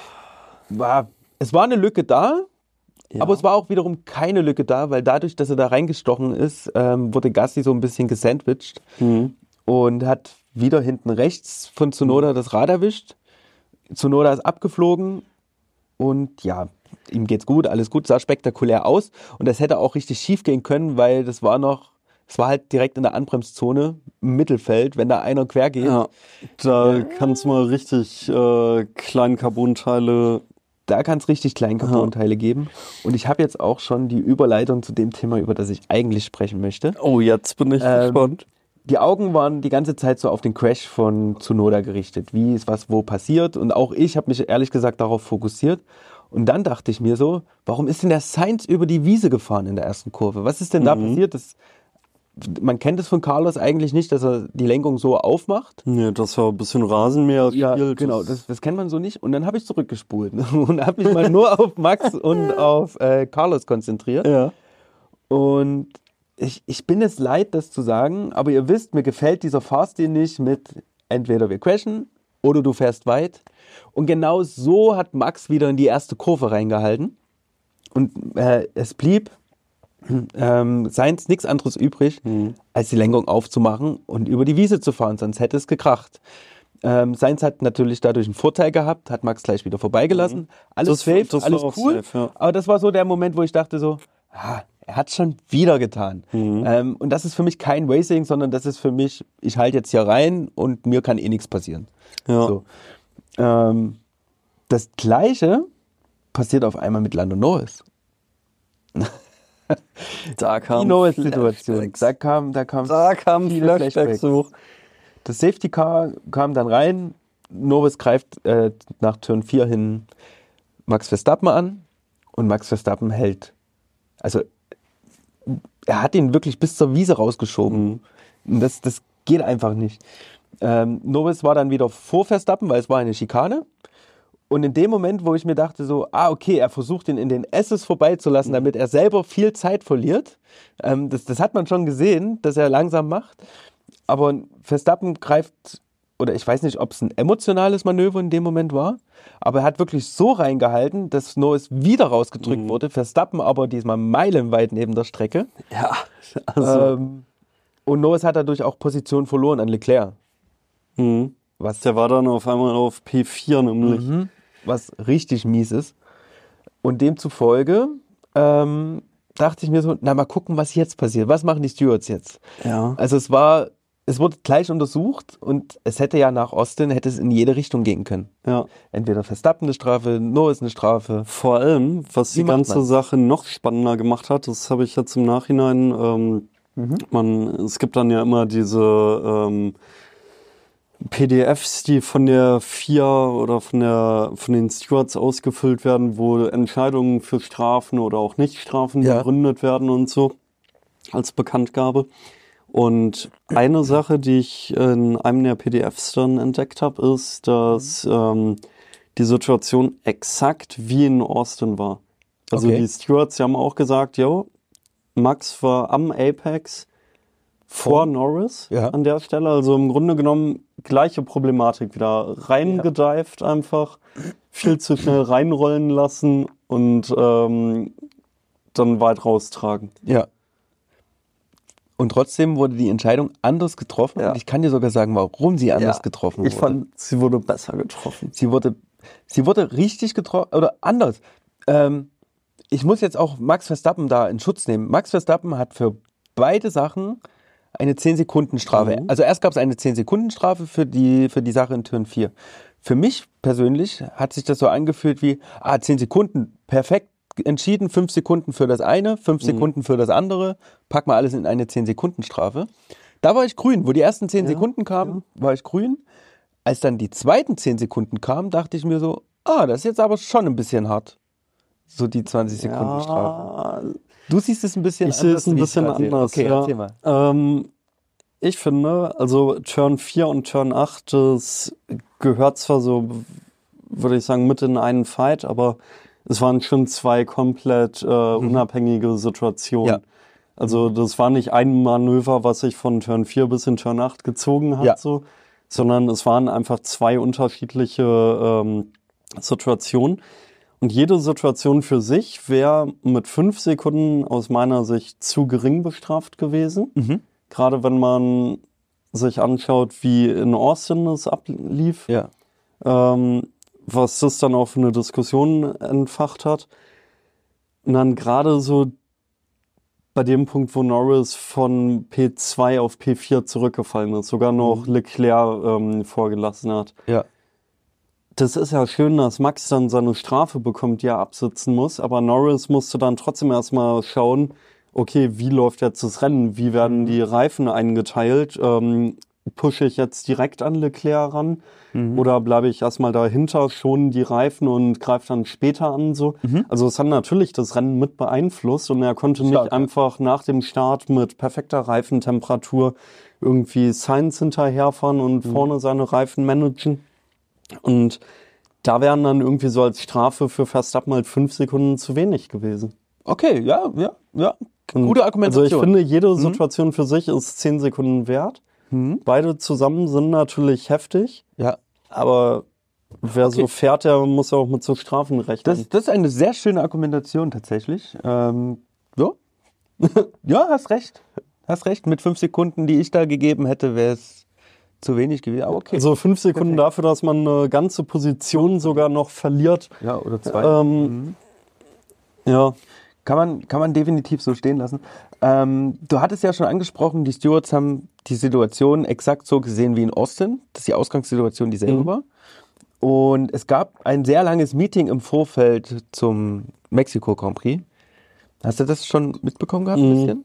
es war eine Lücke da, aber es war auch wiederum keine Lücke da, weil dadurch, dass er da reingestochen ist, wurde Gasly so ein bisschen gesandwiched und hat wieder hinten rechts von Tsunoda das Rad erwischt. Tsunoda ist abgeflogen und ja, ihm geht's gut, alles gut, sah spektakulär aus und das hätte auch richtig schief gehen können, weil das war noch Es war halt direkt in der Anbremszone im Mittelfeld, wenn da einer quer geht. Ja, da kann es mal richtig Kleincarbonteile. Da kann es richtig Kleincarbonteile geben. Und ich habe jetzt auch schon die Überleitung zu dem Thema, über das ich eigentlich sprechen möchte. Oh, jetzt bin ich gespannt. Die Augen waren die ganze Zeit so auf den Crash von Tsunoda gerichtet. Wie ist was wo passiert? Und auch ich habe mich ehrlich gesagt darauf fokussiert. Und dann dachte ich mir so, warum ist denn der Sainz über die Wiese gefahren in der ersten Kurve? Was ist denn da passiert? Man kennt es von Carlos eigentlich nicht, dass er die Lenkung so aufmacht. Nee, das war ein bisschen Rasenmäher. Ja, genau, das kennt man so nicht. Und dann habe ich zurückgespult und habe mich mal nur auf Max und auf Carlos konzentriert. Ja. Und ich bin es leid, das zu sagen, aber ihr wisst, mir gefällt dieser Fahrstil nicht mit entweder wir crashen oder du fährst weit. Und genau so hat Max wieder in die erste Kurve reingehalten. Und es blieb Sainz nichts anderes übrig, als die Lenkung aufzumachen und über die Wiese zu fahren, sonst hätte es gekracht. Sainz hat natürlich dadurch einen Vorteil gehabt, hat Max gleich wieder vorbeigelassen. Alles safe, alles cool. Safe, ja. Aber das war so der Moment, wo ich dachte so, er hat es schon wieder getan. Und das ist für mich kein Racing, sondern das ist für mich, ich halte jetzt hier rein und mir kann eh nichts passieren. Ja. So. Das Gleiche passiert auf einmal mit Lando Norris. Da kam Die Norris-Situation. Da kam viele Flashbacks hoch. Das Safety Car kam dann rein. Norris greift nach Turn 4 hin Max Verstappen an und Max Verstappen hält. Also er hat ihn wirklich bis zur Wiese rausgeschoben. Das geht einfach nicht. Norris war dann wieder vor Verstappen, weil es war eine Schikane. Und in dem Moment, wo ich mir dachte so, okay, er versucht ihn in den S's vorbeizulassen, damit er selber viel Zeit verliert. Das hat man schon gesehen, dass er langsam macht. Aber Verstappen greift, oder ich weiß nicht, ob es ein emotionales Manöver in dem Moment war, aber er hat wirklich so reingehalten, dass Norris wieder rausgedrückt wurde. Verstappen aber diesmal meilenweit neben der Strecke. Ja, also. Und Norris hat dadurch auch Position verloren an Leclerc. Der war dann auf einmal auf P4 nämlich. Was richtig mies ist. Und demzufolge dachte ich mir so, mal gucken, was jetzt passiert. Was machen die Stewards jetzt? Ja. Also es wurde gleich untersucht und es hätte ja nach Austin, hätte es in jede Richtung gehen können. Ja. Entweder Verstappen eine Strafe, Norris eine Strafe. Vor allem, was die ganze Sache noch spannender gemacht hat, das habe ich jetzt im Nachhinein, es gibt dann ja immer diese PDFs, die von der FIA oder von den Stewards ausgefüllt werden, wo Entscheidungen für Strafen oder auch Nichtstrafen begründet werden und so als Bekanntgabe. Und eine Sache, die ich in einem der PDFs dann entdeckt habe, ist, dass die Situation exakt wie in Austin war. Also die Stewards, die haben auch gesagt, Max war am Apex vor Norris an der Stelle. Also im Grunde genommen gleiche Problematik wieder. Reingedived einfach, viel zu schnell reinrollen lassen und dann weit raustragen. Ja. Und trotzdem wurde die Entscheidung anders getroffen. Und ich kann dir sogar sagen, warum sie anders getroffen wurde. Ich fand, sie wurde besser getroffen. Sie wurde richtig getroffen, oder anders. Ich muss jetzt auch Max Verstappen da in Schutz nehmen. Max Verstappen hat für beide Sachen eine 10-Sekunden-Strafe. Also erst gab es eine 10-Sekunden-Strafe für die Sache in Turn 4. Für mich persönlich hat sich das so angefühlt wie, 10 Sekunden, perfekt entschieden, 5 Sekunden für das eine, 5 Sekunden für das andere, pack mal alles in eine 10-Sekunden-Strafe. Da war ich grün. Wo die ersten 10 Sekunden kamen, war ich grün. Als dann die zweiten 10 Sekunden kamen, dachte ich mir so, das ist jetzt aber schon ein bisschen hart. So die 20-Sekunden-Strafe. Du siehst es ein bisschen anders. Ich sehe es ein bisschen anders. Okay, erzähl mal. Ich finde, also Turn 4 und Turn 8, das gehört zwar so, würde ich sagen, mit in einen Fight, aber es waren schon zwei komplett unabhängige Situationen. Ja. Also das war nicht ein Manöver, was sich von Turn 4 bis in Turn 8 gezogen hat, sondern es waren einfach zwei unterschiedliche Situationen. Und jede Situation für sich wäre mit 5 Sekunden aus meiner Sicht zu gering bestraft gewesen. Gerade wenn man sich anschaut, wie in Austin es ablief. Ja. Was das dann auch für eine Diskussion entfacht hat. Und dann gerade so bei dem Punkt, wo Norris von P2 auf P4 zurückgefallen ist, sogar noch Leclerc vorgelassen hat. Ja. Das ist ja schön, dass Max dann seine Strafe bekommt, die er absitzen muss, aber Norris musste dann trotzdem erstmal schauen, okay, wie läuft jetzt das Rennen, wie werden die Reifen eingeteilt, pushe ich jetzt direkt an Leclerc ran oder bleibe ich erstmal dahinter, schon die Reifen und greife dann später an, so. Also es hat natürlich das Rennen mit beeinflusst und er konnte nicht einfach nach dem Start mit perfekter Reifentemperatur irgendwie Sainz hinterherfahren und vorne seine Reifen managen. Und da wären dann irgendwie so als Strafe für Verstappen halt 5 Sekunden zu wenig gewesen. Okay, ja. Gute Argumentation. Also ich finde, jede Situation für sich ist 10 Sekunden wert. Beide zusammen sind natürlich heftig. Ja. Aber wer so fährt, der muss auch mit so Strafen rechnen. Das ist eine sehr schöne Argumentation tatsächlich. Ja. Ja, hast recht. Mit 5 Sekunden, die ich da gegeben hätte, wäre es zu wenig gewesen. Aber okay. Also 5 Sekunden dafür, dass man eine ganze Position sogar noch verliert. Ja, oder 2. Ja. Kann man definitiv so stehen lassen. Du hattest ja schon angesprochen, die Stewards haben die Situation exakt so gesehen wie in Austin, dass die Ausgangssituation dieselbe war. Und es gab ein sehr langes Meeting im Vorfeld zum Mexiko Grand Prix. Hast du das schon mitbekommen gehabt, ein bisschen?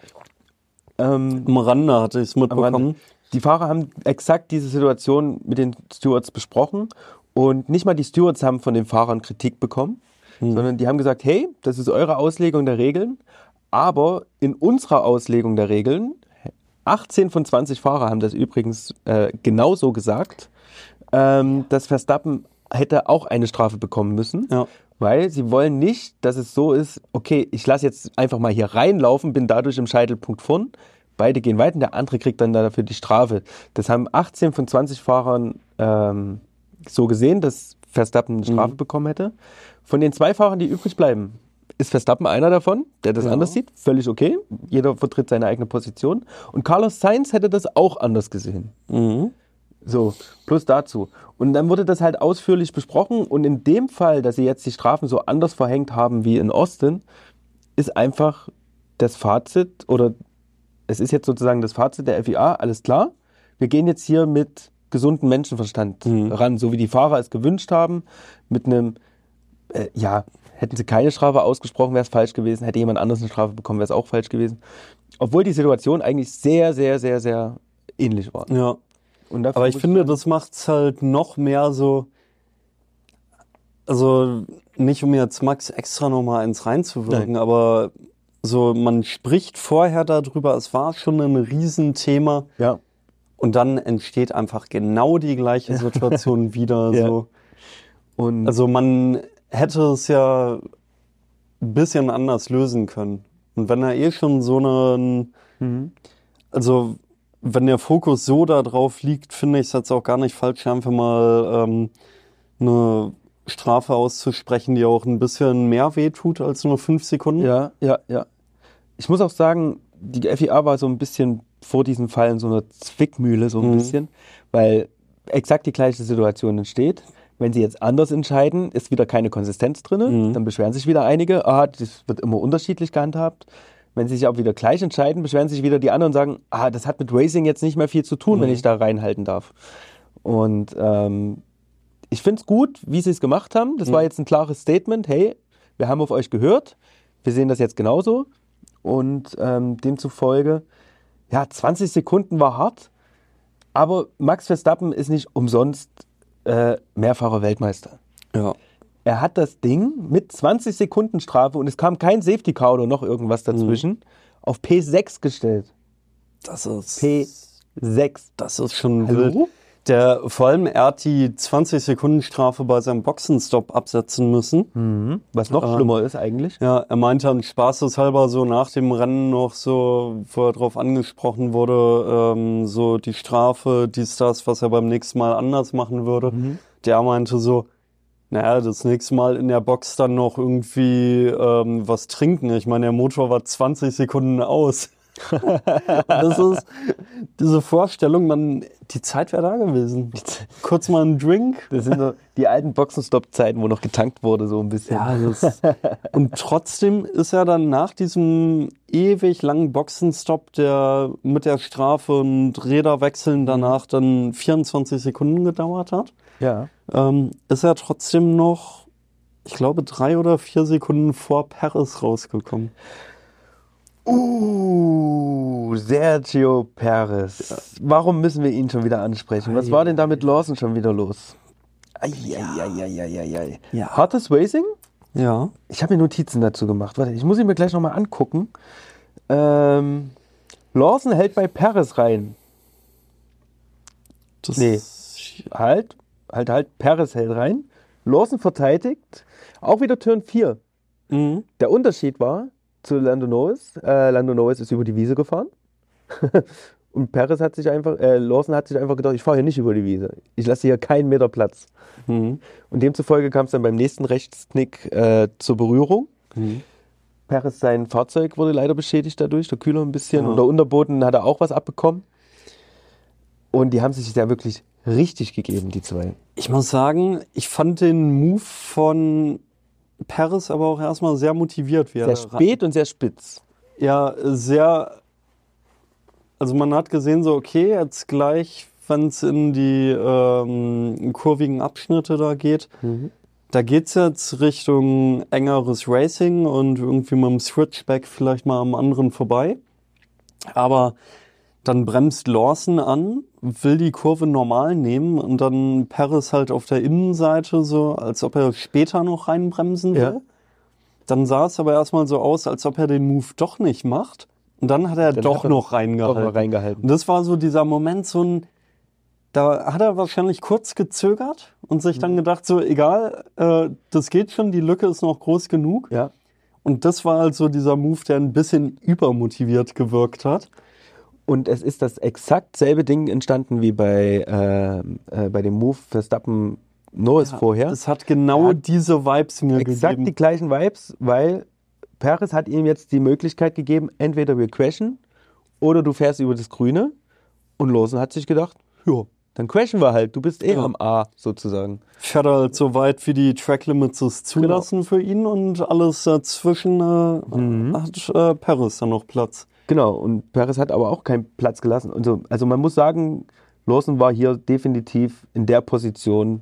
Am Rande hatte ich es mitbekommen. Die Fahrer haben exakt diese Situation mit den Stewards besprochen und nicht mal die Stewards haben von den Fahrern Kritik bekommen, sondern die haben gesagt, hey, das ist eure Auslegung der Regeln, aber in unserer Auslegung der Regeln, 18 von 20 Fahrer haben das übrigens genauso gesagt, dass Verstappen hätte auch eine Strafe bekommen müssen, weil sie wollen nicht, dass es so ist, okay, ich lasse jetzt einfach mal hier reinlaufen, bin dadurch im Scheitelpunkt vorn, beide gehen weiter und der andere kriegt dann dafür die Strafe. Das haben 18 von 20 Fahrern so gesehen, dass Verstappen eine Strafe bekommen hätte. Von den 2 Fahrern, die übrig bleiben, ist Verstappen einer davon, der das anders sieht. Völlig okay. Jeder vertritt seine eigene Position. Und Carlos Sainz hätte das auch anders gesehen. So, plus dazu. Und dann wurde das halt ausführlich besprochen. Und in dem Fall, dass sie jetzt die Strafen so anders verhängt haben wie in Austin, ist einfach das Fazit, oder es ist jetzt sozusagen das Fazit der FIA, alles klar. Wir gehen jetzt hier mit gesundem Menschenverstand ran, so wie die Fahrer es gewünscht haben, mit einem, hätten sie keine Strafe ausgesprochen, wäre es falsch gewesen, hätte jemand anderes eine Strafe bekommen, wäre es auch falsch gewesen. Obwohl die Situation eigentlich sehr, sehr, sehr, sehr ähnlich war. Ja. Und aber ich finde, das macht es halt noch mehr so, also nicht um jetzt Max extra nochmal eins reinzuwirken, aber so, man spricht vorher darüber, es war schon ein Riesenthema. Ja. Und dann entsteht einfach genau die gleiche Situation wieder. So. Und also man hätte es ja ein bisschen anders lösen können. Und wenn er schon so also wenn der Fokus so da drauf liegt, finde ich es jetzt auch gar nicht falsch, einfach mal eine Strafe auszusprechen, die auch ein bisschen mehr wehtut als nur 5 Sekunden. Ja. Ich muss auch sagen, die FIA war so ein bisschen vor diesen Fall in so einer Zwickmühle, so ein bisschen, weil exakt die gleiche Situation entsteht. Wenn sie jetzt anders entscheiden, ist wieder keine Konsistenz drin, dann beschweren sich wieder einige, das wird immer unterschiedlich gehandhabt. Wenn sie sich auch wieder gleich entscheiden, beschweren sich wieder die anderen und sagen, das hat mit Racing jetzt nicht mehr viel zu tun, wenn ich da reinhalten darf. Und ich finde es gut, wie sie es gemacht haben. Das war jetzt ein klares Statement, hey, wir haben auf euch gehört, wir sehen das jetzt genauso. Und demzufolge, 20 Sekunden war hart, aber Max Verstappen ist nicht umsonst mehrfacher Weltmeister. Ja. Er hat das Ding mit 20 Sekunden Strafe und es kam kein Safety Car oder noch irgendwas dazwischen, auf P6 gestellt. Das ist P6. Das ist schon wild. Vor allem, er hat die 20-Sekunden-Strafe bei seinem Boxenstopp absetzen müssen. Was noch schlimmer ist eigentlich. Ja, er meinte dann spaßeshalber so nach dem Rennen noch so, wo er drauf angesprochen wurde, so die Strafe, das, was er beim nächsten Mal anders machen würde. Der meinte so, das nächste Mal in der Box dann noch irgendwie was trinken. Ich meine, der Motor war 20 Sekunden aus. Das ist diese Vorstellung, die Zeit wäre da gewesen. Kurz mal ein Drink. Das sind so die alten Boxenstopp-Zeiten, wo noch getankt wurde, so ein bisschen. Ja, und trotzdem ist er dann nach diesem ewig langen Boxenstopp, der mit der Strafe und Räderwechseln danach dann 24 Sekunden gedauert hat, Ja. ist er trotzdem noch, ich glaube, 3 oder 4 Sekunden vor Perez rausgekommen. Sergio Perez. Warum müssen wir ihn schon wieder ansprechen? Was war denn da mit Lawson schon wieder los? Eieieiei. Ja. Hartes Racing? Ja. Ich habe mir Notizen dazu gemacht. Warte, ich muss ihn mir gleich nochmal angucken. Lawson hält bei Perez rein. Halt. Perez hält rein. Lawson verteidigt. Auch wieder Turn 4. Mhm. Der Unterschied war zu Lando Norris. Lando Norris ist über die Wiese gefahren. Und Lawson hat sich einfach gedacht, ich fahre hier nicht über die Wiese. Ich lasse hier keinen Meter Platz. Mhm. Und demzufolge kam es dann beim nächsten Rechtsknick zur Berührung. Mhm. Perez, sein Fahrzeug wurde leider beschädigt dadurch, der Kühler ein bisschen. Ja. Und der Unterboden hat er auch was abbekommen. Und die haben sich ja wirklich richtig gegeben, die zwei. Ich muss sagen, ich fand den Move von Perez aber auch erstmal sehr motiviert. Sehr spät und sehr spitz. Ja, sehr. Also man hat gesehen, so okay, jetzt gleich, wenn es in die kurvigen Abschnitte da geht, da geht es jetzt Richtung engeres Racing und irgendwie mit dem Switchback vielleicht mal am anderen vorbei. Aber dann bremst Lawson an, will die Kurve normal nehmen und dann Perez halt auf der Innenseite so, als ob er später noch reinbremsen will. Ja. Dann sah es aber erstmal so aus, als ob er den Move doch nicht macht. Und dann hat er doch noch reingehalten. Und das war so dieser Moment, da hat er wahrscheinlich kurz gezögert und sich dann gedacht, so egal, das geht schon, die Lücke ist noch groß genug. Ja. Und das war also dieser Move, der ein bisschen übermotiviert gewirkt hat. Und es ist das exakt selbe Ding entstanden wie bei dem Move Verstappen Norris vorher. Es hat genau diese Vibes mir exakt gegeben. die gleichen Vibes, weil Perez hat ihm jetzt die Möglichkeit gegeben, entweder wir crashen oder du fährst über das Grüne. Und Lawson hat sich gedacht, ja, dann crashen wir halt. Du bist am A sozusagen. Fährt halt so weit, wie die Track Limits es zulassen für ihn und alles dazwischen hat Perez dann noch Platz. Genau, und Perez hat aber auch keinen Platz gelassen. Also man muss sagen, Lawson war hier definitiv in der Position,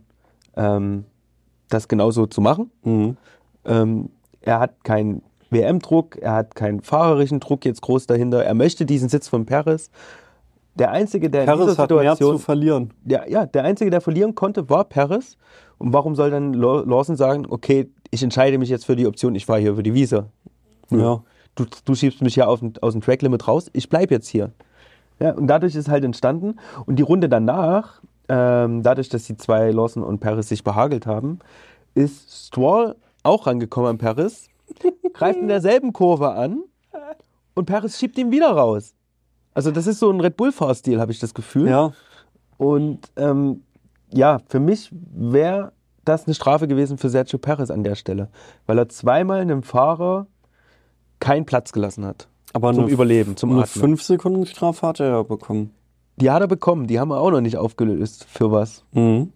das genauso zu machen. Mhm. Er hat keinen WM-Druck, er hat keinen fahrerischen Druck jetzt groß dahinter. Er möchte diesen Sitz von Perez. Der Einzige, der Perez in dieser Situation hat mehr zu verlieren. Der Einzige, der verlieren konnte, war Perez. Und warum soll dann Lawson sagen, okay, ich entscheide mich jetzt für die Option, ich fahre hier über die Wiese. Ja. Du schiebst mich hier aus dem Tracklimit raus, ich bleibe jetzt hier. Ja, und dadurch ist halt entstanden. Und die Runde danach, dadurch, dass die zwei, Lawson und Perez, sich behagelt haben, ist Stroll auch rangekommen an Perez, greift in derselben Kurve an und Perez schiebt ihn wieder raus. Also das ist so ein Red Bull-Fahrstil, habe ich das Gefühl. Ja. Und für mich wäre das eine Strafe gewesen für Sergio Perez an der Stelle, weil er zweimal einem Fahrer keinen Platz gelassen hat. Aber zum Überleben, zum eine Atmen. 5-Sekunden-Strafe hat er ja bekommen. Die hat er bekommen, die haben wir auch noch nicht aufgelöst. Für was? Mhm.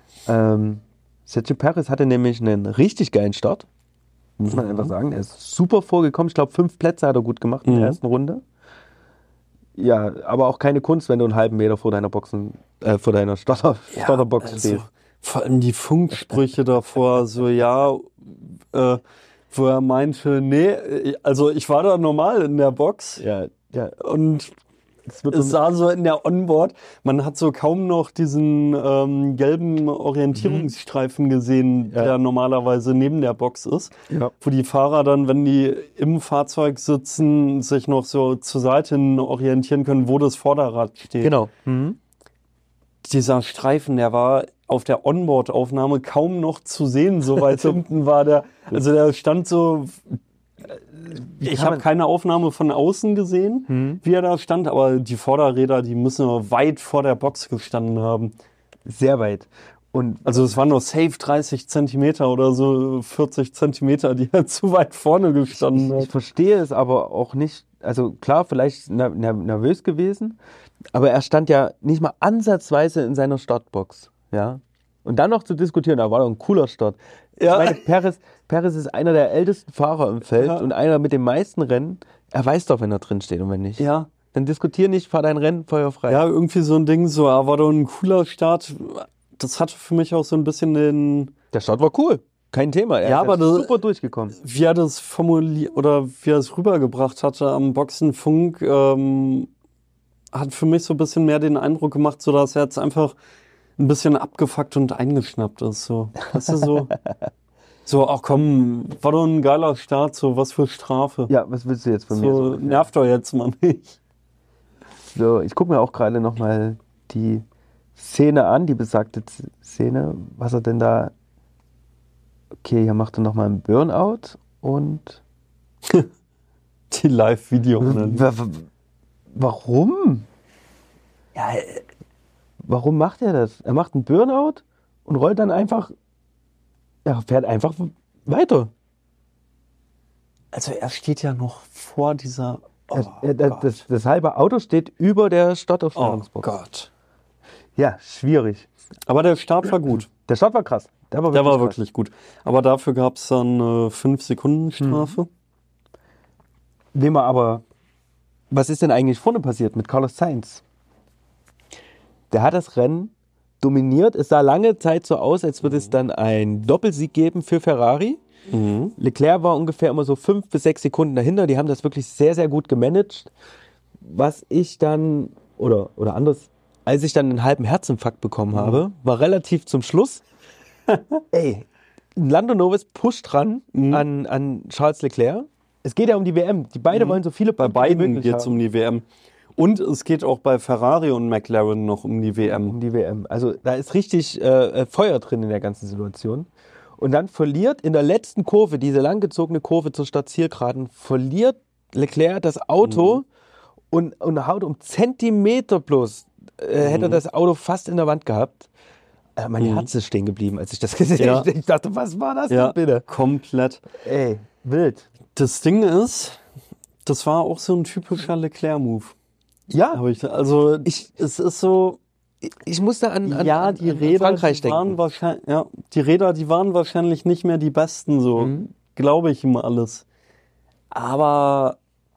Sergio Perez hatte nämlich einen richtig geilen Start. Muss man einfach sagen. Er ist super vorgekommen. Ich glaube, 5 Plätze hat er gut gemacht in der ersten Runde. Ja, aber auch keine Kunst, wenn du einen halben Meter vor deiner Starterbox stehst. Vor allem die Funksprüche davor, so wo er meinte, nee, also ich war da normal in der Box. Ja. Und es sah so in der Onboard, man hat so kaum noch diesen gelben Orientierungsstreifen gesehen, der normalerweise neben der Box ist. Ja. Wo die Fahrer dann, wenn die im Fahrzeug sitzen, sich noch so zur Seite hin orientieren können, wo das Vorderrad steht. Genau. Dieser Streifen, der war auf der Onboard-Aufnahme kaum noch zu sehen, so weit hinten war der. Also der stand so. Ich habe keine Aufnahme von außen gesehen, wie er da stand, aber die Vorderräder, die müssen weit vor der Box gestanden haben. Sehr weit. Und also es waren nur safe 30 Zentimeter oder so 40 Zentimeter, die er zu weit vorne gestanden hat. Ich verstehe es aber auch nicht. also klar, vielleicht nervös gewesen, aber er stand ja nicht mal ansatzweise in seiner Startbox, ja. Und dann noch zu diskutieren, da war doch ein cooler Start. Ja. Ich meine, Perez ist einer der ältesten Fahrer im Feld und einer mit den meisten Rennen. Er weiß doch, wenn er drin steht und wenn nicht. Ja. Dann diskutier nicht, fahr dein Rennen feuerfrei. Ja, irgendwie so ein Ding, so, war doch ein cooler Start. Das hatte für mich auch so ein bisschen den... Der Start war cool, kein Thema. Er ist super durchgekommen. Wie er das formuliert oder wie er es rübergebracht hatte am Boxenfunk, hat für mich so ein bisschen mehr den Eindruck gemacht, so dass er jetzt einfach ein bisschen abgefuckt und eingeschnappt ist. So. Weißt du, so, ach komm, war doch ein geiler Start, so was für Strafe. Ja, was willst du jetzt von mir? So, nervt doch jetzt mal nicht. So, ich gucke mir auch gerade nochmal die Szene an, die besagte Szene, was er denn da... Okay, hier macht er nochmal einen Burnout und... Die Live-Video. Warum? Ja, warum macht er das? Er macht einen Burnout und rollt dann einfach... Er fährt einfach weiter. Also er steht ja noch vor dieser... Das halbe Auto steht über der Startaufstellungsbox. Oh Gott. Ja, schwierig. Aber der Start war gut. Der Start war krass. Der war wirklich gut. Aber dafür gab es dann eine 5-Sekunden-Strafe. Was ist denn eigentlich vorne passiert mit Carlos Sainz? Der hat das Rennen dominiert. Es sah lange Zeit so aus, als würde es dann einen Doppelsieg geben für Ferrari. Leclerc war ungefähr immer so 5 bis 6 Sekunden dahinter. Die haben das wirklich sehr, sehr gut gemanagt. Was ich dann, oder anders, als ich dann einen halben Herzinfarkt bekommen habe, war relativ zum Schluss. Ey, Lando Norris pusht ran an Charles Leclerc. Es geht ja um die WM. Die beide wollen so viele Bei Punkte wie beiden möglich geht es haben. um die WM. Und es geht auch bei Ferrari und McLaren noch um die WM. Um die WM. Also da ist richtig Feuer drin in der ganzen Situation. Und dann verliert in der letzten Kurve, diese langgezogene Kurve zur Startzielgeraden, verliert Leclerc das Auto und haut um Zentimeter bloß. Hätte er das Auto fast in der Wand gehabt. Mein Herz ist stehen geblieben, als ich das gesehen habe. Ich dachte, was war das denn bitte? Komplett. Ey, wild. Das Ding ist, das war auch so ein typischer Leclerc-Move. Ja. Es ist so... Ich musste an die Räder, Frankreich denken. Die Räder, die waren wahrscheinlich nicht mehr die besten, so glaube ich ihm alles. Aber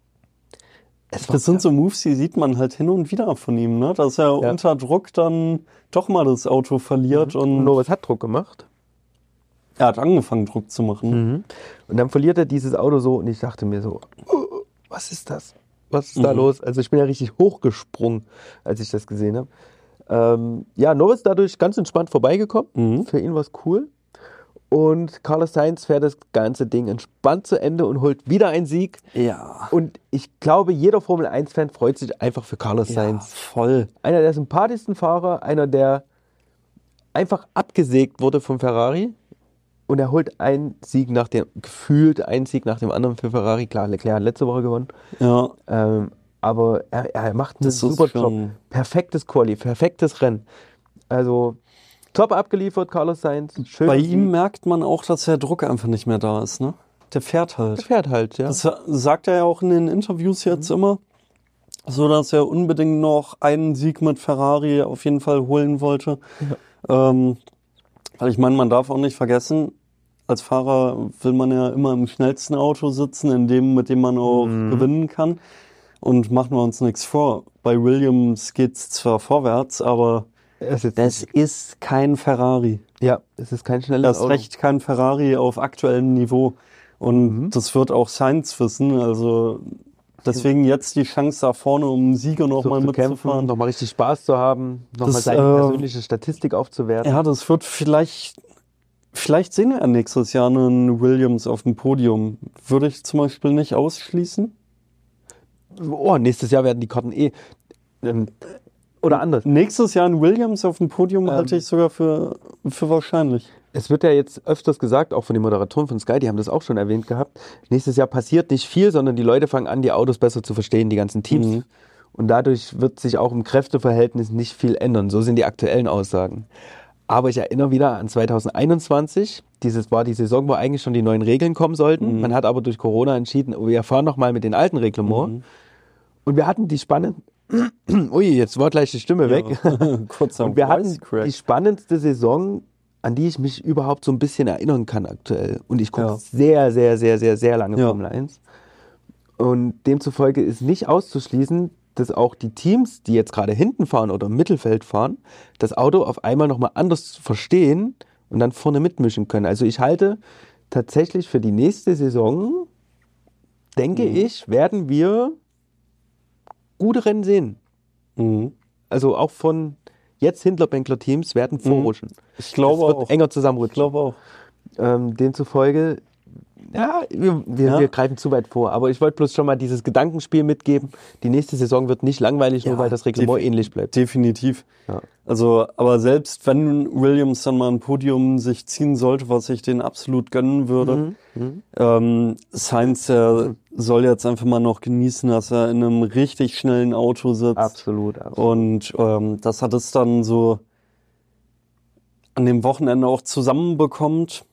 das sind so Moves, die sieht man halt hin und wieder von ihm, ne? Dass er unter Druck dann doch mal das Auto verliert. Und Norris hat Druck gemacht. Er hat angefangen, Druck zu machen. Und dann verliert er dieses Auto so und ich dachte mir so, was ist das? Was ist da los? Also ich bin ja richtig hochgesprungen, als ich das gesehen habe. Norris dadurch ganz entspannt vorbeigekommen. Für ihn war es cool. Und Carlos Sainz fährt das ganze Ding entspannt zu Ende und holt wieder einen Sieg. Ja. Und ich glaube, jeder Formel-1-Fan freut sich einfach für Carlos Sainz. Voll. Einer der sympathischsten Fahrer, einer, der einfach abgesägt wurde vom Ferrari. Und er holt gefühlt einen Sieg nach dem anderen für Ferrari. Klar, Leclerc hat letzte Woche gewonnen. Ja. Aber er macht einen super Job. Perfektes Quali, perfektes Rennen. Also top abgeliefert, Carlos Sainz. Schön. Bei ihm merkt man auch, dass der Druck einfach nicht mehr da ist, ne? Der fährt halt. Ja. Das sagt er ja auch in den Interviews jetzt immer. So, dass er unbedingt noch einen Sieg mit Ferrari auf jeden Fall holen wollte. Ja. Weil ich meine, man darf auch nicht vergessen, als Fahrer will man ja immer im schnellsten Auto sitzen, mit dem man auch gewinnen kann. Und machen wir uns nichts vor. Bei Williams geht's zwar vorwärts, aber das ist kein Ferrari. Ja, es ist kein schnelles Auto. Das ist recht kein Ferrari auf aktuellem Niveau. Und das wird auch Sainz wissen. Also deswegen jetzt die Chance da vorne, um Sieger nochmal mitzufahren. Nochmal richtig Spaß zu haben, nochmal seine persönliche Statistik aufzuwerten. Ja, das wird vielleicht sehen wir ja nächstes Jahr einen Williams auf dem Podium. Würde ich zum Beispiel nicht ausschließen. Nächstes Jahr werden die Karten oder anders. Nächstes Jahr ein Williams auf dem Podium halte ich sogar für wahrscheinlich. Es wird ja jetzt öfters gesagt, auch von den Moderatoren von Sky, die haben das auch schon erwähnt gehabt, nächstes Jahr passiert nicht viel, sondern die Leute fangen an, die Autos besser zu verstehen, die ganzen Teams. Und dadurch wird sich auch im Kräfteverhältnis nicht viel ändern. So sind die aktuellen Aussagen. Aber ich erinnere wieder an 2021. Dieses war die Saison, wo eigentlich schon die neuen Regeln kommen sollten. Man hat aber durch Corona entschieden, wir fahren nochmal mit den alten Reglements. Und wir hatten die spannend. Ui, jetzt war gleich die Stimme weg. Und wir hatten die spannendste Saison, an die ich mich überhaupt so ein bisschen erinnern kann aktuell. Und ich gucke sehr, sehr, sehr, sehr, sehr lange Formel 1. Und demzufolge ist nicht auszuschließen, dass auch die Teams, die jetzt gerade hinten fahren oder im Mittelfeld fahren, das Auto auf einmal nochmal anders verstehen und dann vorne mitmischen können. Also ich halte tatsächlich für die nächste Saison, denke ich, werden wir gute Rennen sehen. Also auch von jetzt Hinterbänkler-Teams werden vorrutschen. Ich glaube auch. Es wird enger zusammenrutschen. Ich glaube auch. Demzufolge, wir greifen zu weit vor. Aber ich wollte bloß schon mal dieses Gedankenspiel mitgeben. Die nächste Saison wird nicht langweilig, nur weil das Reglement ähnlich bleibt. Definitiv. Ja. Also, aber selbst wenn Williams dann mal ein Podium sich ziehen sollte, was ich denen absolut gönnen würde, Sainz, der soll jetzt einfach mal noch genießen, dass er in einem richtig schnellen Auto sitzt. Absolut. Und dass er das dann so an dem Wochenende auch zusammenbekommt,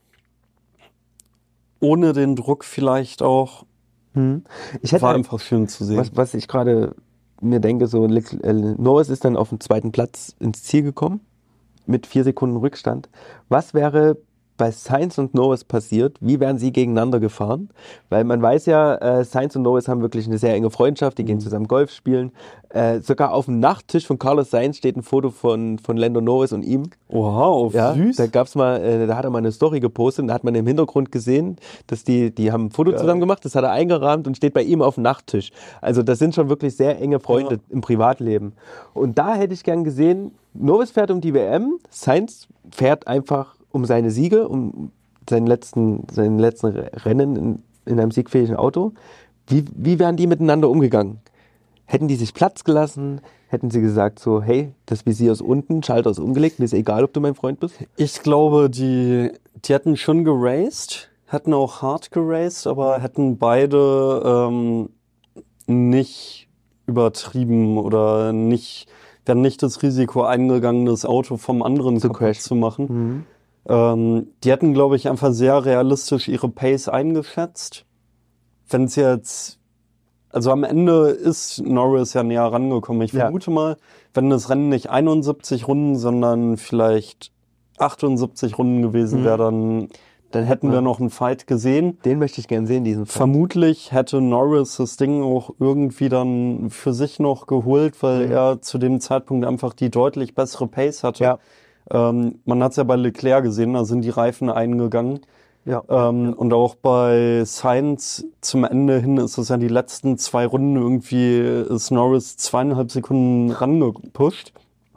ohne den Druck vielleicht auch, war einfach schön zu sehen. Was ich gerade mir denke, so Norris ist dann auf den zweiten Platz ins Ziel gekommen, mit 4 Sekunden Rückstand. Was wäre bei Sainz und Norris passiert? Wie wären sie gegeneinander gefahren? Weil man weiß ja, Sainz und Norris haben wirklich eine sehr enge Freundschaft, die gehen zusammen Golf spielen. Sogar auf dem Nachttisch von Carlos Sainz steht ein Foto von Lando Norris und ihm. Wow, süß. Da gab's mal, da hat er mal eine Story gepostet und da hat man im Hintergrund gesehen, dass die haben ein Foto zusammen gemacht, das hat er eingerahmt und steht bei ihm auf dem Nachttisch. Also das sind schon wirklich sehr enge Freunde im Privatleben. Und da hätte ich gern gesehen, Norris fährt um die WM, Sainz fährt einfach um seine Siege, um seinen letzten Rennen in einem siegfähigen Auto. Wie wären die miteinander umgegangen? Hätten die sich Platz gelassen? Hätten sie gesagt so, hey, das Visier ist unten, Schalter ist umgelegt, mir ist egal, ob du mein Freund bist? Ich glaube, die hätten schon geraced, hätten auch hart geraced, aber hätten beide nicht übertrieben oder wären nicht das Risiko eingegangen, das Auto vom anderen kaputt zu machen. Die hätten, glaube ich, einfach sehr realistisch ihre Pace eingeschätzt. Wenn es jetzt, also am Ende ist Norris ja näher rangekommen. Ich vermute mal, wenn das Rennen nicht 71 Runden, sondern vielleicht 78 Runden gewesen wäre, dann hätten wir noch einen Fight gesehen. Den möchte ich gern sehen, diesen Fight. Vermutlich hätte Norris das Ding auch irgendwie dann für sich noch geholt, weil er zu dem Zeitpunkt einfach die deutlich bessere Pace hatte. Ja. Man hat es ja bei Leclerc gesehen, da sind die Reifen eingegangen. Und auch bei Sainz zum Ende hin ist es ja die letzten 2 Runden irgendwie ist Norris 2,5 Sekunden rangepusht.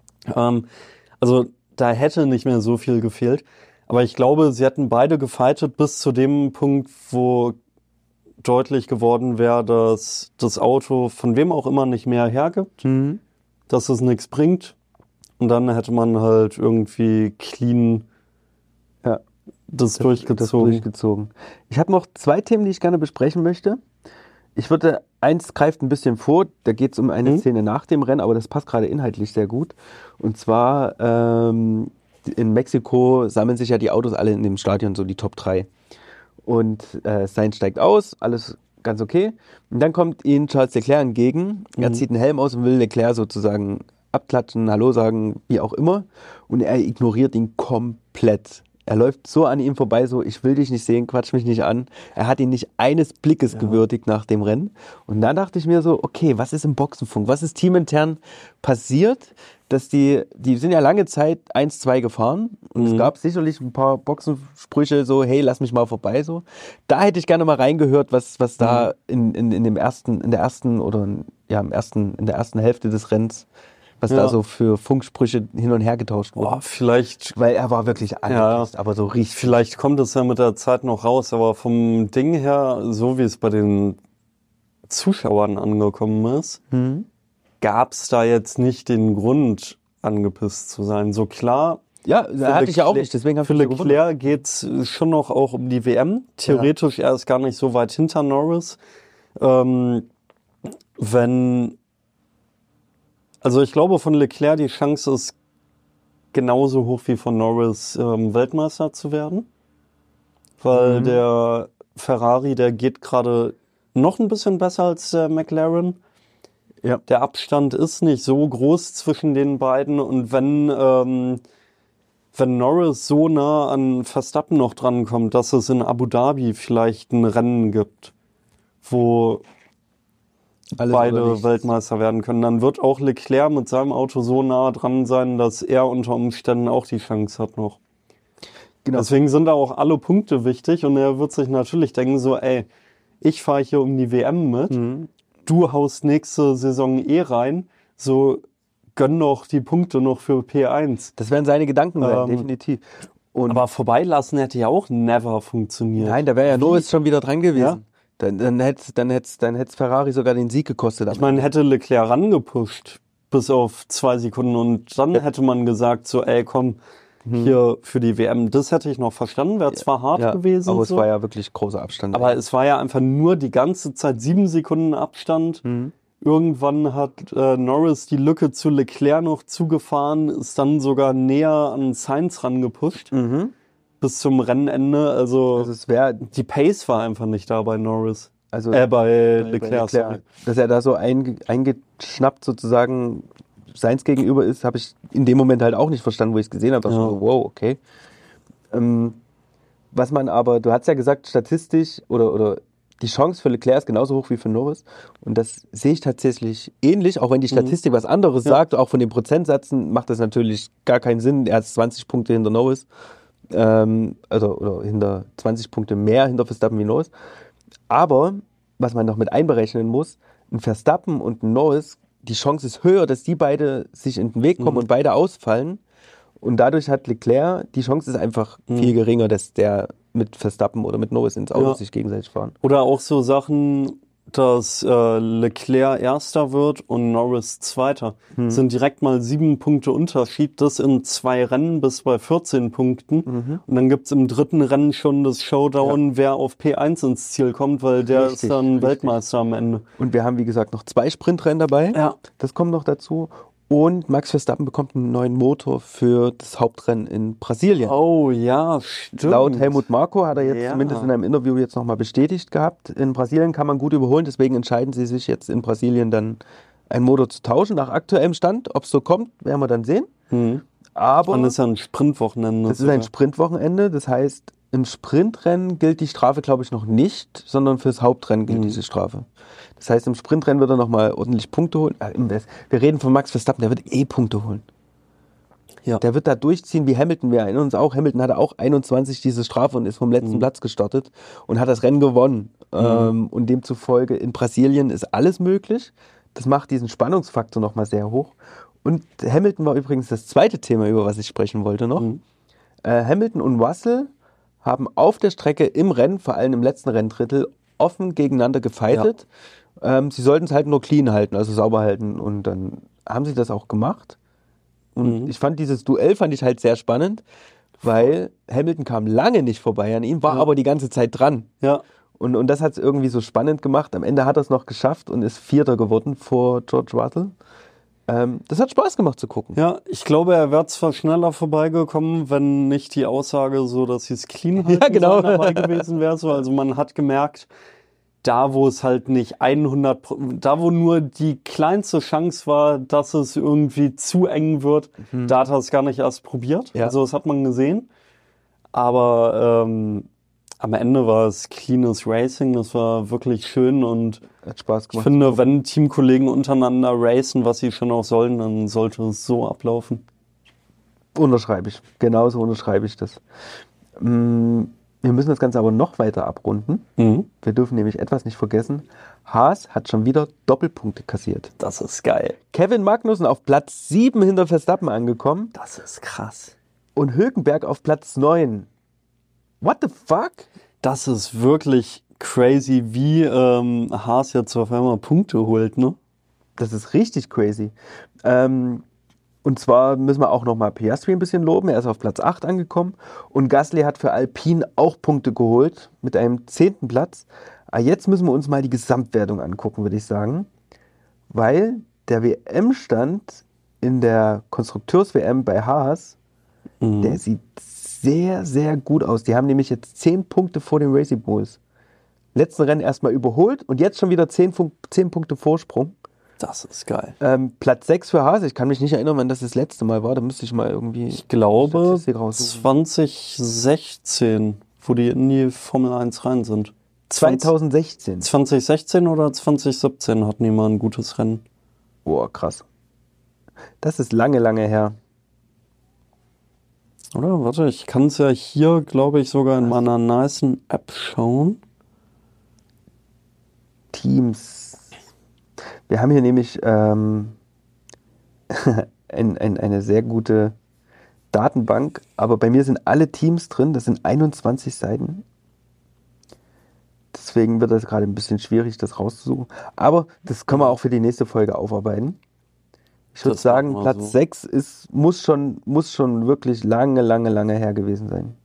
Also da hätte nicht mehr so viel gefehlt. Aber ich glaube, sie hätten beide gefightet bis zu dem Punkt, wo deutlich geworden wäre, dass das Auto von wem auch immer nicht mehr hergibt, dass es nichts bringt. Und dann hätte man halt irgendwie clean das durchgezogen. Ich habe noch 2 Themen, die ich gerne besprechen möchte. Eins greift ein bisschen vor, da geht es um eine Szene nach dem Rennen, aber das passt gerade inhaltlich sehr gut. Und zwar in Mexiko sammeln sich ja die Autos alle in dem Stadion, so die Top 3. Und Sainz steigt aus, alles ganz okay. Und dann kommt ihnen Charles Leclerc entgegen. Er zieht einen Helm aus und will Leclerc sozusagen abklatschen, Hallo sagen, wie auch immer. Und er ignoriert ihn komplett. Er läuft so an ihm vorbei, so, ich will dich nicht sehen, quatsch mich nicht an. Er hat ihn nicht eines Blickes gewürdigt nach dem Rennen. Und dann dachte ich mir so, okay, was ist im Boxenfunk? Was ist teamintern passiert? Dass die sind ja lange Zeit 1-2 gefahren. Und es gab sicherlich ein paar Boxensprüche, so, hey, lass mich mal vorbei, so. Da hätte ich gerne mal reingehört, was da in der ersten Hälfte des Rennens, was da so für Funksprüche hin und her getauscht wurden. Vielleicht. Weil er war wirklich angepisst, aber so richtig. Vielleicht kommt es ja mit der Zeit noch raus, aber vom Ding her, so wie es bei den Zuschauern angekommen ist, gab es da jetzt nicht den Grund, angepisst zu sein. So klar. Ja, hatte ich ja auch nicht, deswegen habe ich mich gewundert. Für Leclerc geht's schon noch auch um die WM. Theoretisch, er ist gar nicht so weit hinter Norris. Also ich glaube, von Leclerc die Chance ist genauso hoch wie von Norris Weltmeister zu werden. Weil der Ferrari, der geht gerade noch ein bisschen besser als der McLaren. Ja. Der Abstand ist nicht so groß zwischen den beiden. Und wenn Norris so nah an Verstappen noch drankommt, dass es in Abu Dhabi vielleicht ein Rennen gibt, wo beide Weltmeister werden können, dann wird auch Leclerc mit seinem Auto so nah dran sein, dass er unter Umständen auch die Chance hat noch. Genau. Deswegen sind da auch alle Punkte wichtig und er wird sich natürlich denken so, ey, ich fahre hier um die WM mit, du haust nächste Saison rein, so gönn doch die Punkte noch für P1. Das werden seine Gedanken sein, definitiv. Und aber vorbeilassen hätte ja auch never funktioniert. nein, da wäre ja Norris schon wieder dran gewesen. Ja? Dann hätte Ferrari sogar den Sieg gekostet. Ich meine, hätte Leclerc rangepusht bis auf 2 Sekunden und dann hätte man gesagt so, ey, komm, hier für die WM, das hätte ich noch verstanden, wäre zwar hart gewesen. Aber so, es war ja wirklich großer Abstand. aber es war ja einfach nur die ganze Zeit 7 Sekunden Abstand. Irgendwann hat Norris die Lücke zu Leclerc noch zugefahren, ist dann sogar näher an Sainz rangepusht. Bis zum Rennende. Also die Pace war einfach nicht da bei Norris. Also bei Leclerc. Dass er da so eingeschnappt sozusagen Sainz gegenüber ist, habe ich in dem Moment halt auch nicht verstanden, wo ich es gesehen habe. Ja. So, wow, okay. Was man aber, du hast ja gesagt, statistisch oder die Chance für Leclerc ist genauso hoch wie für Norris. Und das sehe ich tatsächlich ähnlich, auch wenn die Statistik was anderes sagt. Auch von den Prozentsätzen macht das natürlich gar keinen Sinn. Er hat 20 Punkte hinter Norris. Oder hinter 20 Punkte mehr hinter Verstappen wie Norris. Aber, was man noch mit einberechnen muss, ein Verstappen und ein Norris, die Chance ist höher, dass die beide sich in den Weg kommen und beide ausfallen. Und dadurch hat Leclerc, die Chance ist einfach viel geringer, dass der mit Verstappen oder mit Norris ins Auto sich gegenseitig fahren. Oder auch so Sachen, dass Leclerc Erster wird und Norris Zweiter. Sind direkt mal 7 Punkte Unterschied. Das in 2 Rennen bis bei 14 Punkten. Und dann gibt's im 3. Rennen schon das Showdown, wer auf P1 ins Ziel kommt, weil der ist dann Weltmeister am Ende. Und wir haben, wie gesagt, noch 2 Sprintrennen dabei. Ja. Das kommt noch dazu. Und Max Verstappen bekommt einen neuen Motor für das Hauptrennen in Brasilien. Oh ja, stimmt. Laut Helmut Marko hat er jetzt zumindest in einem Interview jetzt nochmal bestätigt gehabt. In Brasilien kann man gut überholen, deswegen entscheiden sie sich jetzt in Brasilien dann einen Motor zu tauschen. Nach aktuellem Stand, ob es so kommt, werden wir dann sehen. Aber und das ist ja ein Sprintwochenende. Das ist ein Sprintwochenende, das heißt, im Sprintrennen gilt die Strafe, glaube ich, noch nicht, sondern fürs Hauptrennen gilt diese Strafe. Das heißt, im Sprintrennen wird er nochmal ordentlich Punkte holen. Wir reden von Max Verstappen, der wird Punkte holen. Ja. Der wird da durchziehen wie Hamilton. Wir erinnern uns auch, Hamilton hatte auch 21 diese Strafe und ist vom letzten Platz gestartet und hat das Rennen gewonnen. Und demzufolge in Brasilien ist alles möglich. Das macht diesen Spannungsfaktor nochmal sehr hoch. Und Hamilton war übrigens das zweite Thema, über was ich sprechen wollte noch. Hamilton und Russell haben auf der Strecke im Rennen, vor allem im letzten Renndrittel, offen gegeneinander gefightet. Sie sollten es halt nur clean halten, also sauber halten. Und dann haben sie das auch gemacht. Und ich fand dieses Duell halt sehr spannend, weil Hamilton kam lange nicht vorbei an ihm, war aber die ganze Zeit dran. Ja. Und das hat es irgendwie so spannend gemacht. Am Ende hat er es noch geschafft und ist Vierter geworden vor George Russell. Das hat Spaß gemacht zu gucken. Ja, ich glaube, er wäre zwar schneller vorbeigekommen, wenn nicht die Aussage so, dass sie es clean halten dabei gewesen wäre. So. Also man hat gemerkt, da wo es halt nicht 100%, da wo nur die kleinste Chance war, dass es irgendwie zu eng wird, da hat er es gar nicht erst probiert. Ja. Also das hat man gesehen. Aber am Ende war es cleanes Racing, das war wirklich schön und hat Spaß gemacht. Ich finde, wenn Teamkollegen untereinander racen, was sie schon auch sollen, dann sollte es so ablaufen. Unterschreibe ich. Genauso unterschreibe ich das. Wir müssen das Ganze aber noch weiter abrunden. Wir dürfen nämlich etwas nicht vergessen. Haas hat schon wieder Doppelpunkte kassiert. Das ist geil. Kevin Magnussen auf Platz 7 hinter Verstappen angekommen. Das ist krass. Und Hülkenberg auf Platz 9. What the fuck? Das ist wirklich crazy, wie Haas jetzt auf einmal Punkte holt, ne? Das ist richtig crazy. Und zwar müssen wir auch nochmal Piastri ein bisschen loben. Er ist auf Platz 8 angekommen. Und Gasly hat für Alpine auch Punkte geholt mit einem 10. Platz. Aber jetzt müssen wir uns mal die Gesamtwertung angucken, würde ich sagen. Weil der WM-Stand in der Konstrukteurs-WM bei Haas Der sieht sehr, sehr gut aus. Die haben nämlich jetzt 10 Punkte vor den Racing Bulls. Letzten Rennen erstmal überholt und jetzt schon wieder 10 Punkte Vorsprung. Das ist geil. Platz 6 für Haas. Ich kann mich nicht erinnern, wann das letzte Mal war. Da müsste ich mal irgendwie... Ich glaube 2016, wo die in die Formel 1 rein sind. 2016. 2016 oder 2017 hatten die mal ein gutes Rennen. Boah, krass. Das ist lange, lange her. Oder? Warte, ich kann es ja hier, glaube ich, sogar in meiner nicen App schauen. Teams. Wir haben hier nämlich eine sehr gute Datenbank, aber bei mir sind alle Teams drin, das sind 21 Seiten. Deswegen wird das gerade ein bisschen schwierig, das rauszusuchen. Aber das können wir auch für die nächste Folge aufarbeiten. Ich würde sagen, Platz so. 6 muss schon wirklich lange, lange, lange her gewesen sein.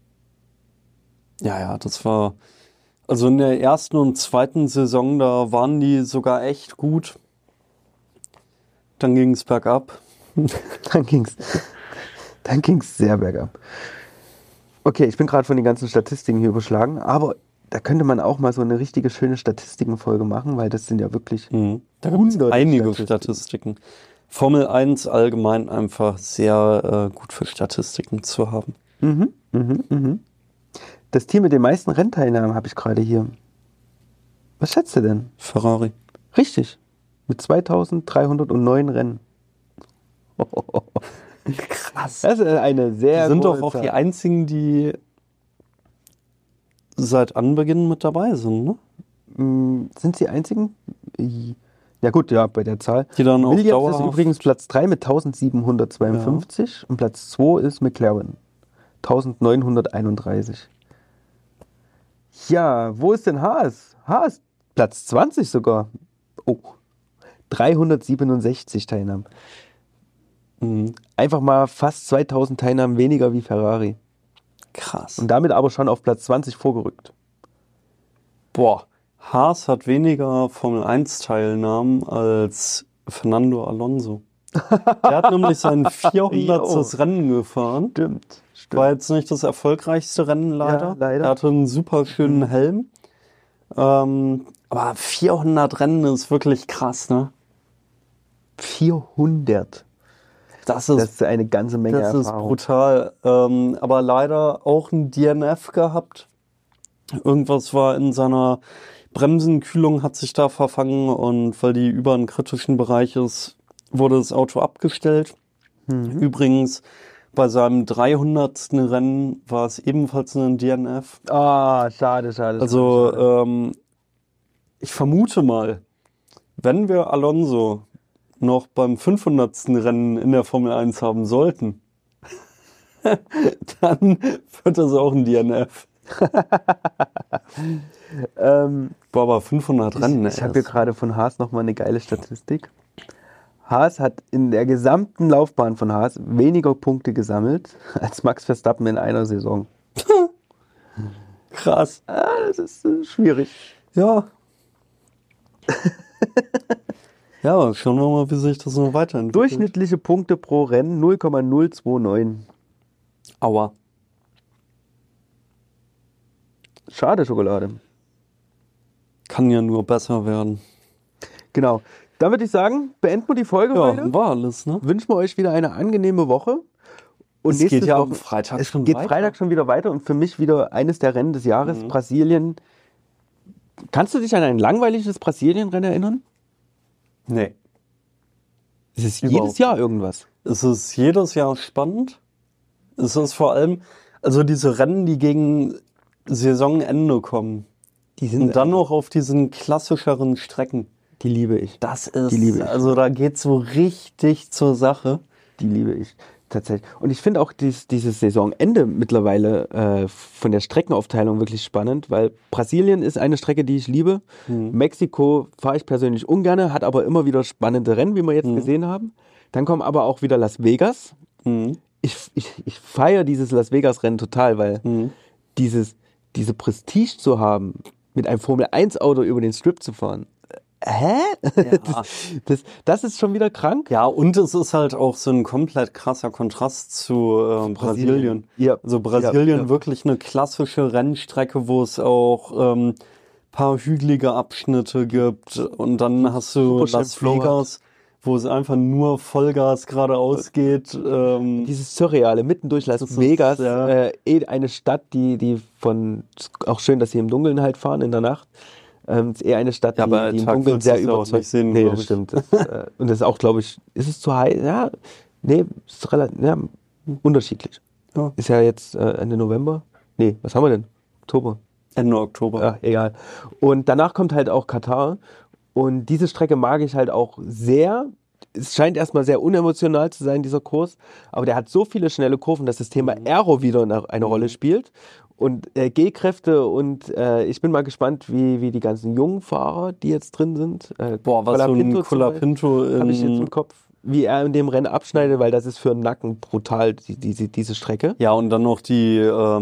Ja, das war... Also in der ersten und zweiten Saison, da waren die sogar echt gut. Dann ging es bergab. Dann ging's sehr bergab. Okay, ich bin gerade von den ganzen Statistiken hier überschlagen, aber da könnte man auch mal so eine richtige schöne Statistikenfolge machen, weil das sind ja wirklich da gibt es einige Statistiken. Formel 1 allgemein einfach sehr gut für Statistiken zu haben. Das Team mit den meisten Rennteilnahmen habe ich gerade hier. Was schätzt du denn? Ferrari. Richtig. Mit 2309 Rennen. Krass. Das ist eine sehr Die sind große doch auch Zahl. die einzigen, die seit Anbeginn mit dabei sind, ne? Sind sie die einzigen? Ja gut, ja, bei der Zahl. Die dann auch Williams dauerhaft ist übrigens Platz 3 mit 1752 und Platz 2 ist McLaren. 1931. Ja, wo ist denn Haas? Haas, Platz 20 sogar. Oh, 367 Teilnahmen. Einfach mal fast 2000 Teilnahmen weniger wie Ferrari. Krass. Und damit aber schon auf Platz 20 vorgerückt. Boah, Haas hat weniger Formel 1 Teilnahmen als Fernando Alonso. Der hat nämlich sein 400. Rennen gefahren. Stimmt. War jetzt nicht das erfolgreichste Rennen leider. Ja, leider. Er hatte einen super schönen Helm. Aber 400 Rennen ist wirklich krass, ne? 400. Das ist eine ganze Menge Das Erfahrung. ist brutal. Aber leider auch ein DNF gehabt. Irgendwas war in seiner Bremsenkühlung, hat sich da verfangen und weil die über einen kritischen Bereich ist, wurde das Auto abgestellt. Übrigens, bei seinem 300. Rennen war es ebenfalls ein DNF. Ah, schade. Also, ich vermute mal, wenn wir Alonso noch beim 500. Rennen in der Formel 1 haben sollten, dann wird das auch ein DNF. Boah, aber 500 Rennen. Ich habe hier gerade von Haas nochmal eine geile Statistik. Haas hat in der gesamten Laufbahn von Haas weniger Punkte gesammelt als Max Verstappen in einer Saison. Krass. Das ist schwierig. Ja. Ja, aber schauen wir mal, wie sich das noch weiterentwickelt. Durchschnittliche Punkte pro Rennen 0,029. Aua. Schade Schokolade. Kann ja nur besser werden. Genau. Dann würde ich sagen, beenden wir die Folge heute. Ja, war alles, ne? Wünschen wir euch wieder eine angenehme Woche. Und Es geht ja Woche, am Freitag es schon geht weiter. Freitag schon wieder weiter und für mich wieder eines der Rennen des Jahres, Brasilien. Kannst du dich an ein langweiliges Brasilien-Rennen erinnern? Nee. Es ist Überhaupt jedes Jahr irgendwas. Es ist jedes Jahr spannend. Es ist vor allem, also diese Rennen, die gegen Saisonende kommen. Die sind Und dann noch auf diesen klassischeren Strecken. Die liebe ich. Das ist, Die liebe ich. also da geht's so richtig zur Sache. Die liebe ich. Tatsächlich. Und ich finde auch dieses Saisonende mittlerweile von der Streckenaufteilung wirklich spannend, weil Brasilien ist eine Strecke, die ich liebe. Mexiko fahre ich persönlich ungern, hat aber immer wieder spannende Rennen, wie wir jetzt gesehen haben. Dann kommen aber auch wieder Las Vegas. Ich feiere dieses Las Vegas-Rennen total, weil diese Prestige zu haben, mit einem Formel-1-Auto über den Strip zu fahren, hä? Ja. Das ist schon wieder krank. Ja, und es ist halt auch so ein komplett krasser Kontrast zu Brasilien. Ja. Also Brasilien Ja. wirklich eine klassische Rennstrecke, wo es auch paar hügelige Abschnitte gibt. Und dann hast du Super schön Las Flow Vegas, wo es einfach nur Vollgas geradeaus geht. Dieses Surreale, mitten durch Las ist, Vegas, ja. eine Stadt, die auch schön, dass sie im Dunkeln halt fahren in der Nacht. Ist eher eine Stadt, Ja, aber die im Tag Dunkeln willst du sehr es ja auch überzeugt. nicht sehen, Nee, glaub das ich. stimmt. Und das ist auch, glaube ich, ist es zu heiß? Ja, nee, ist relativ, ja, unterschiedlich. Ja. Ist ja jetzt Ende November. Nee, was haben wir denn? Oktober. Ende Oktober. Ja, egal. Und danach kommt halt auch Katar. Und diese Strecke mag ich halt auch sehr. Es scheint erstmal sehr unemotional zu sein, dieser Kurs. Aber der hat so viele schnelle Kurven, dass das Thema Aero wieder eine Rolle spielt. Und G-Kräfte und ich bin mal gespannt, wie die ganzen jungen Fahrer, die jetzt drin sind. Boah, was so ein Colapinto habe ich jetzt im Kopf, wie er in dem Rennen abschneidet, weil das ist für den Nacken brutal, diese Strecke. Ja, und dann noch die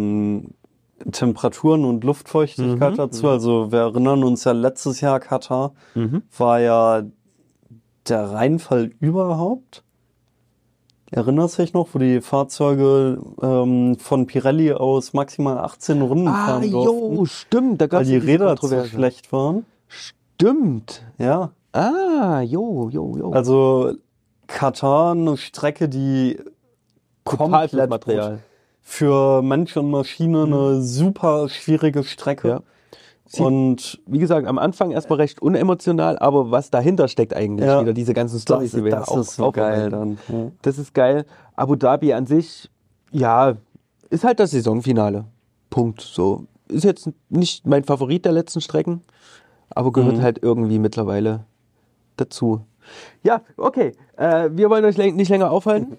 Temperaturen und Luftfeuchtigkeit dazu. Also wir erinnern uns ja, letztes Jahr Katar war ja der Reinfall überhaupt. Erinnerst du dich noch, wo die Fahrzeuge von Pirelli aus maximal 18 Runden fahren durften? Jo, stimmt. Da gab's weil die diese Räder zu Kontroverse. schlecht waren. Stimmt. Ja. Jo. Also Katar, eine Strecke, die Total fürs Material. für Mensch und Maschine eine super schwierige Strecke. Ja. Und wie gesagt, am Anfang erstmal recht unemotional, aber was dahinter steckt eigentlich wieder, diese ganzen Storys, die wir das ist so geil dann. Ja. Das ist geil. Abu Dhabi an sich, ja, ist halt das Saisonfinale. Punkt. So. Ist jetzt nicht mein Favorit der letzten Strecken, aber gehört halt irgendwie mittlerweile dazu. Ja, okay. Wir wollen euch nicht länger aufhalten.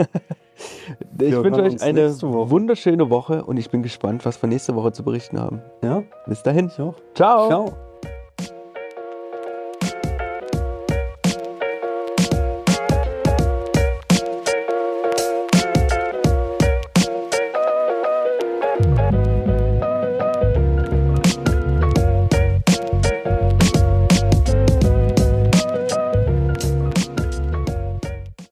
Ich wünsche euch eine wunderschöne Woche und ich bin gespannt, was wir nächste Woche zu berichten haben. Ja. Bis dahin. Ich auch. Ciao. Ciao.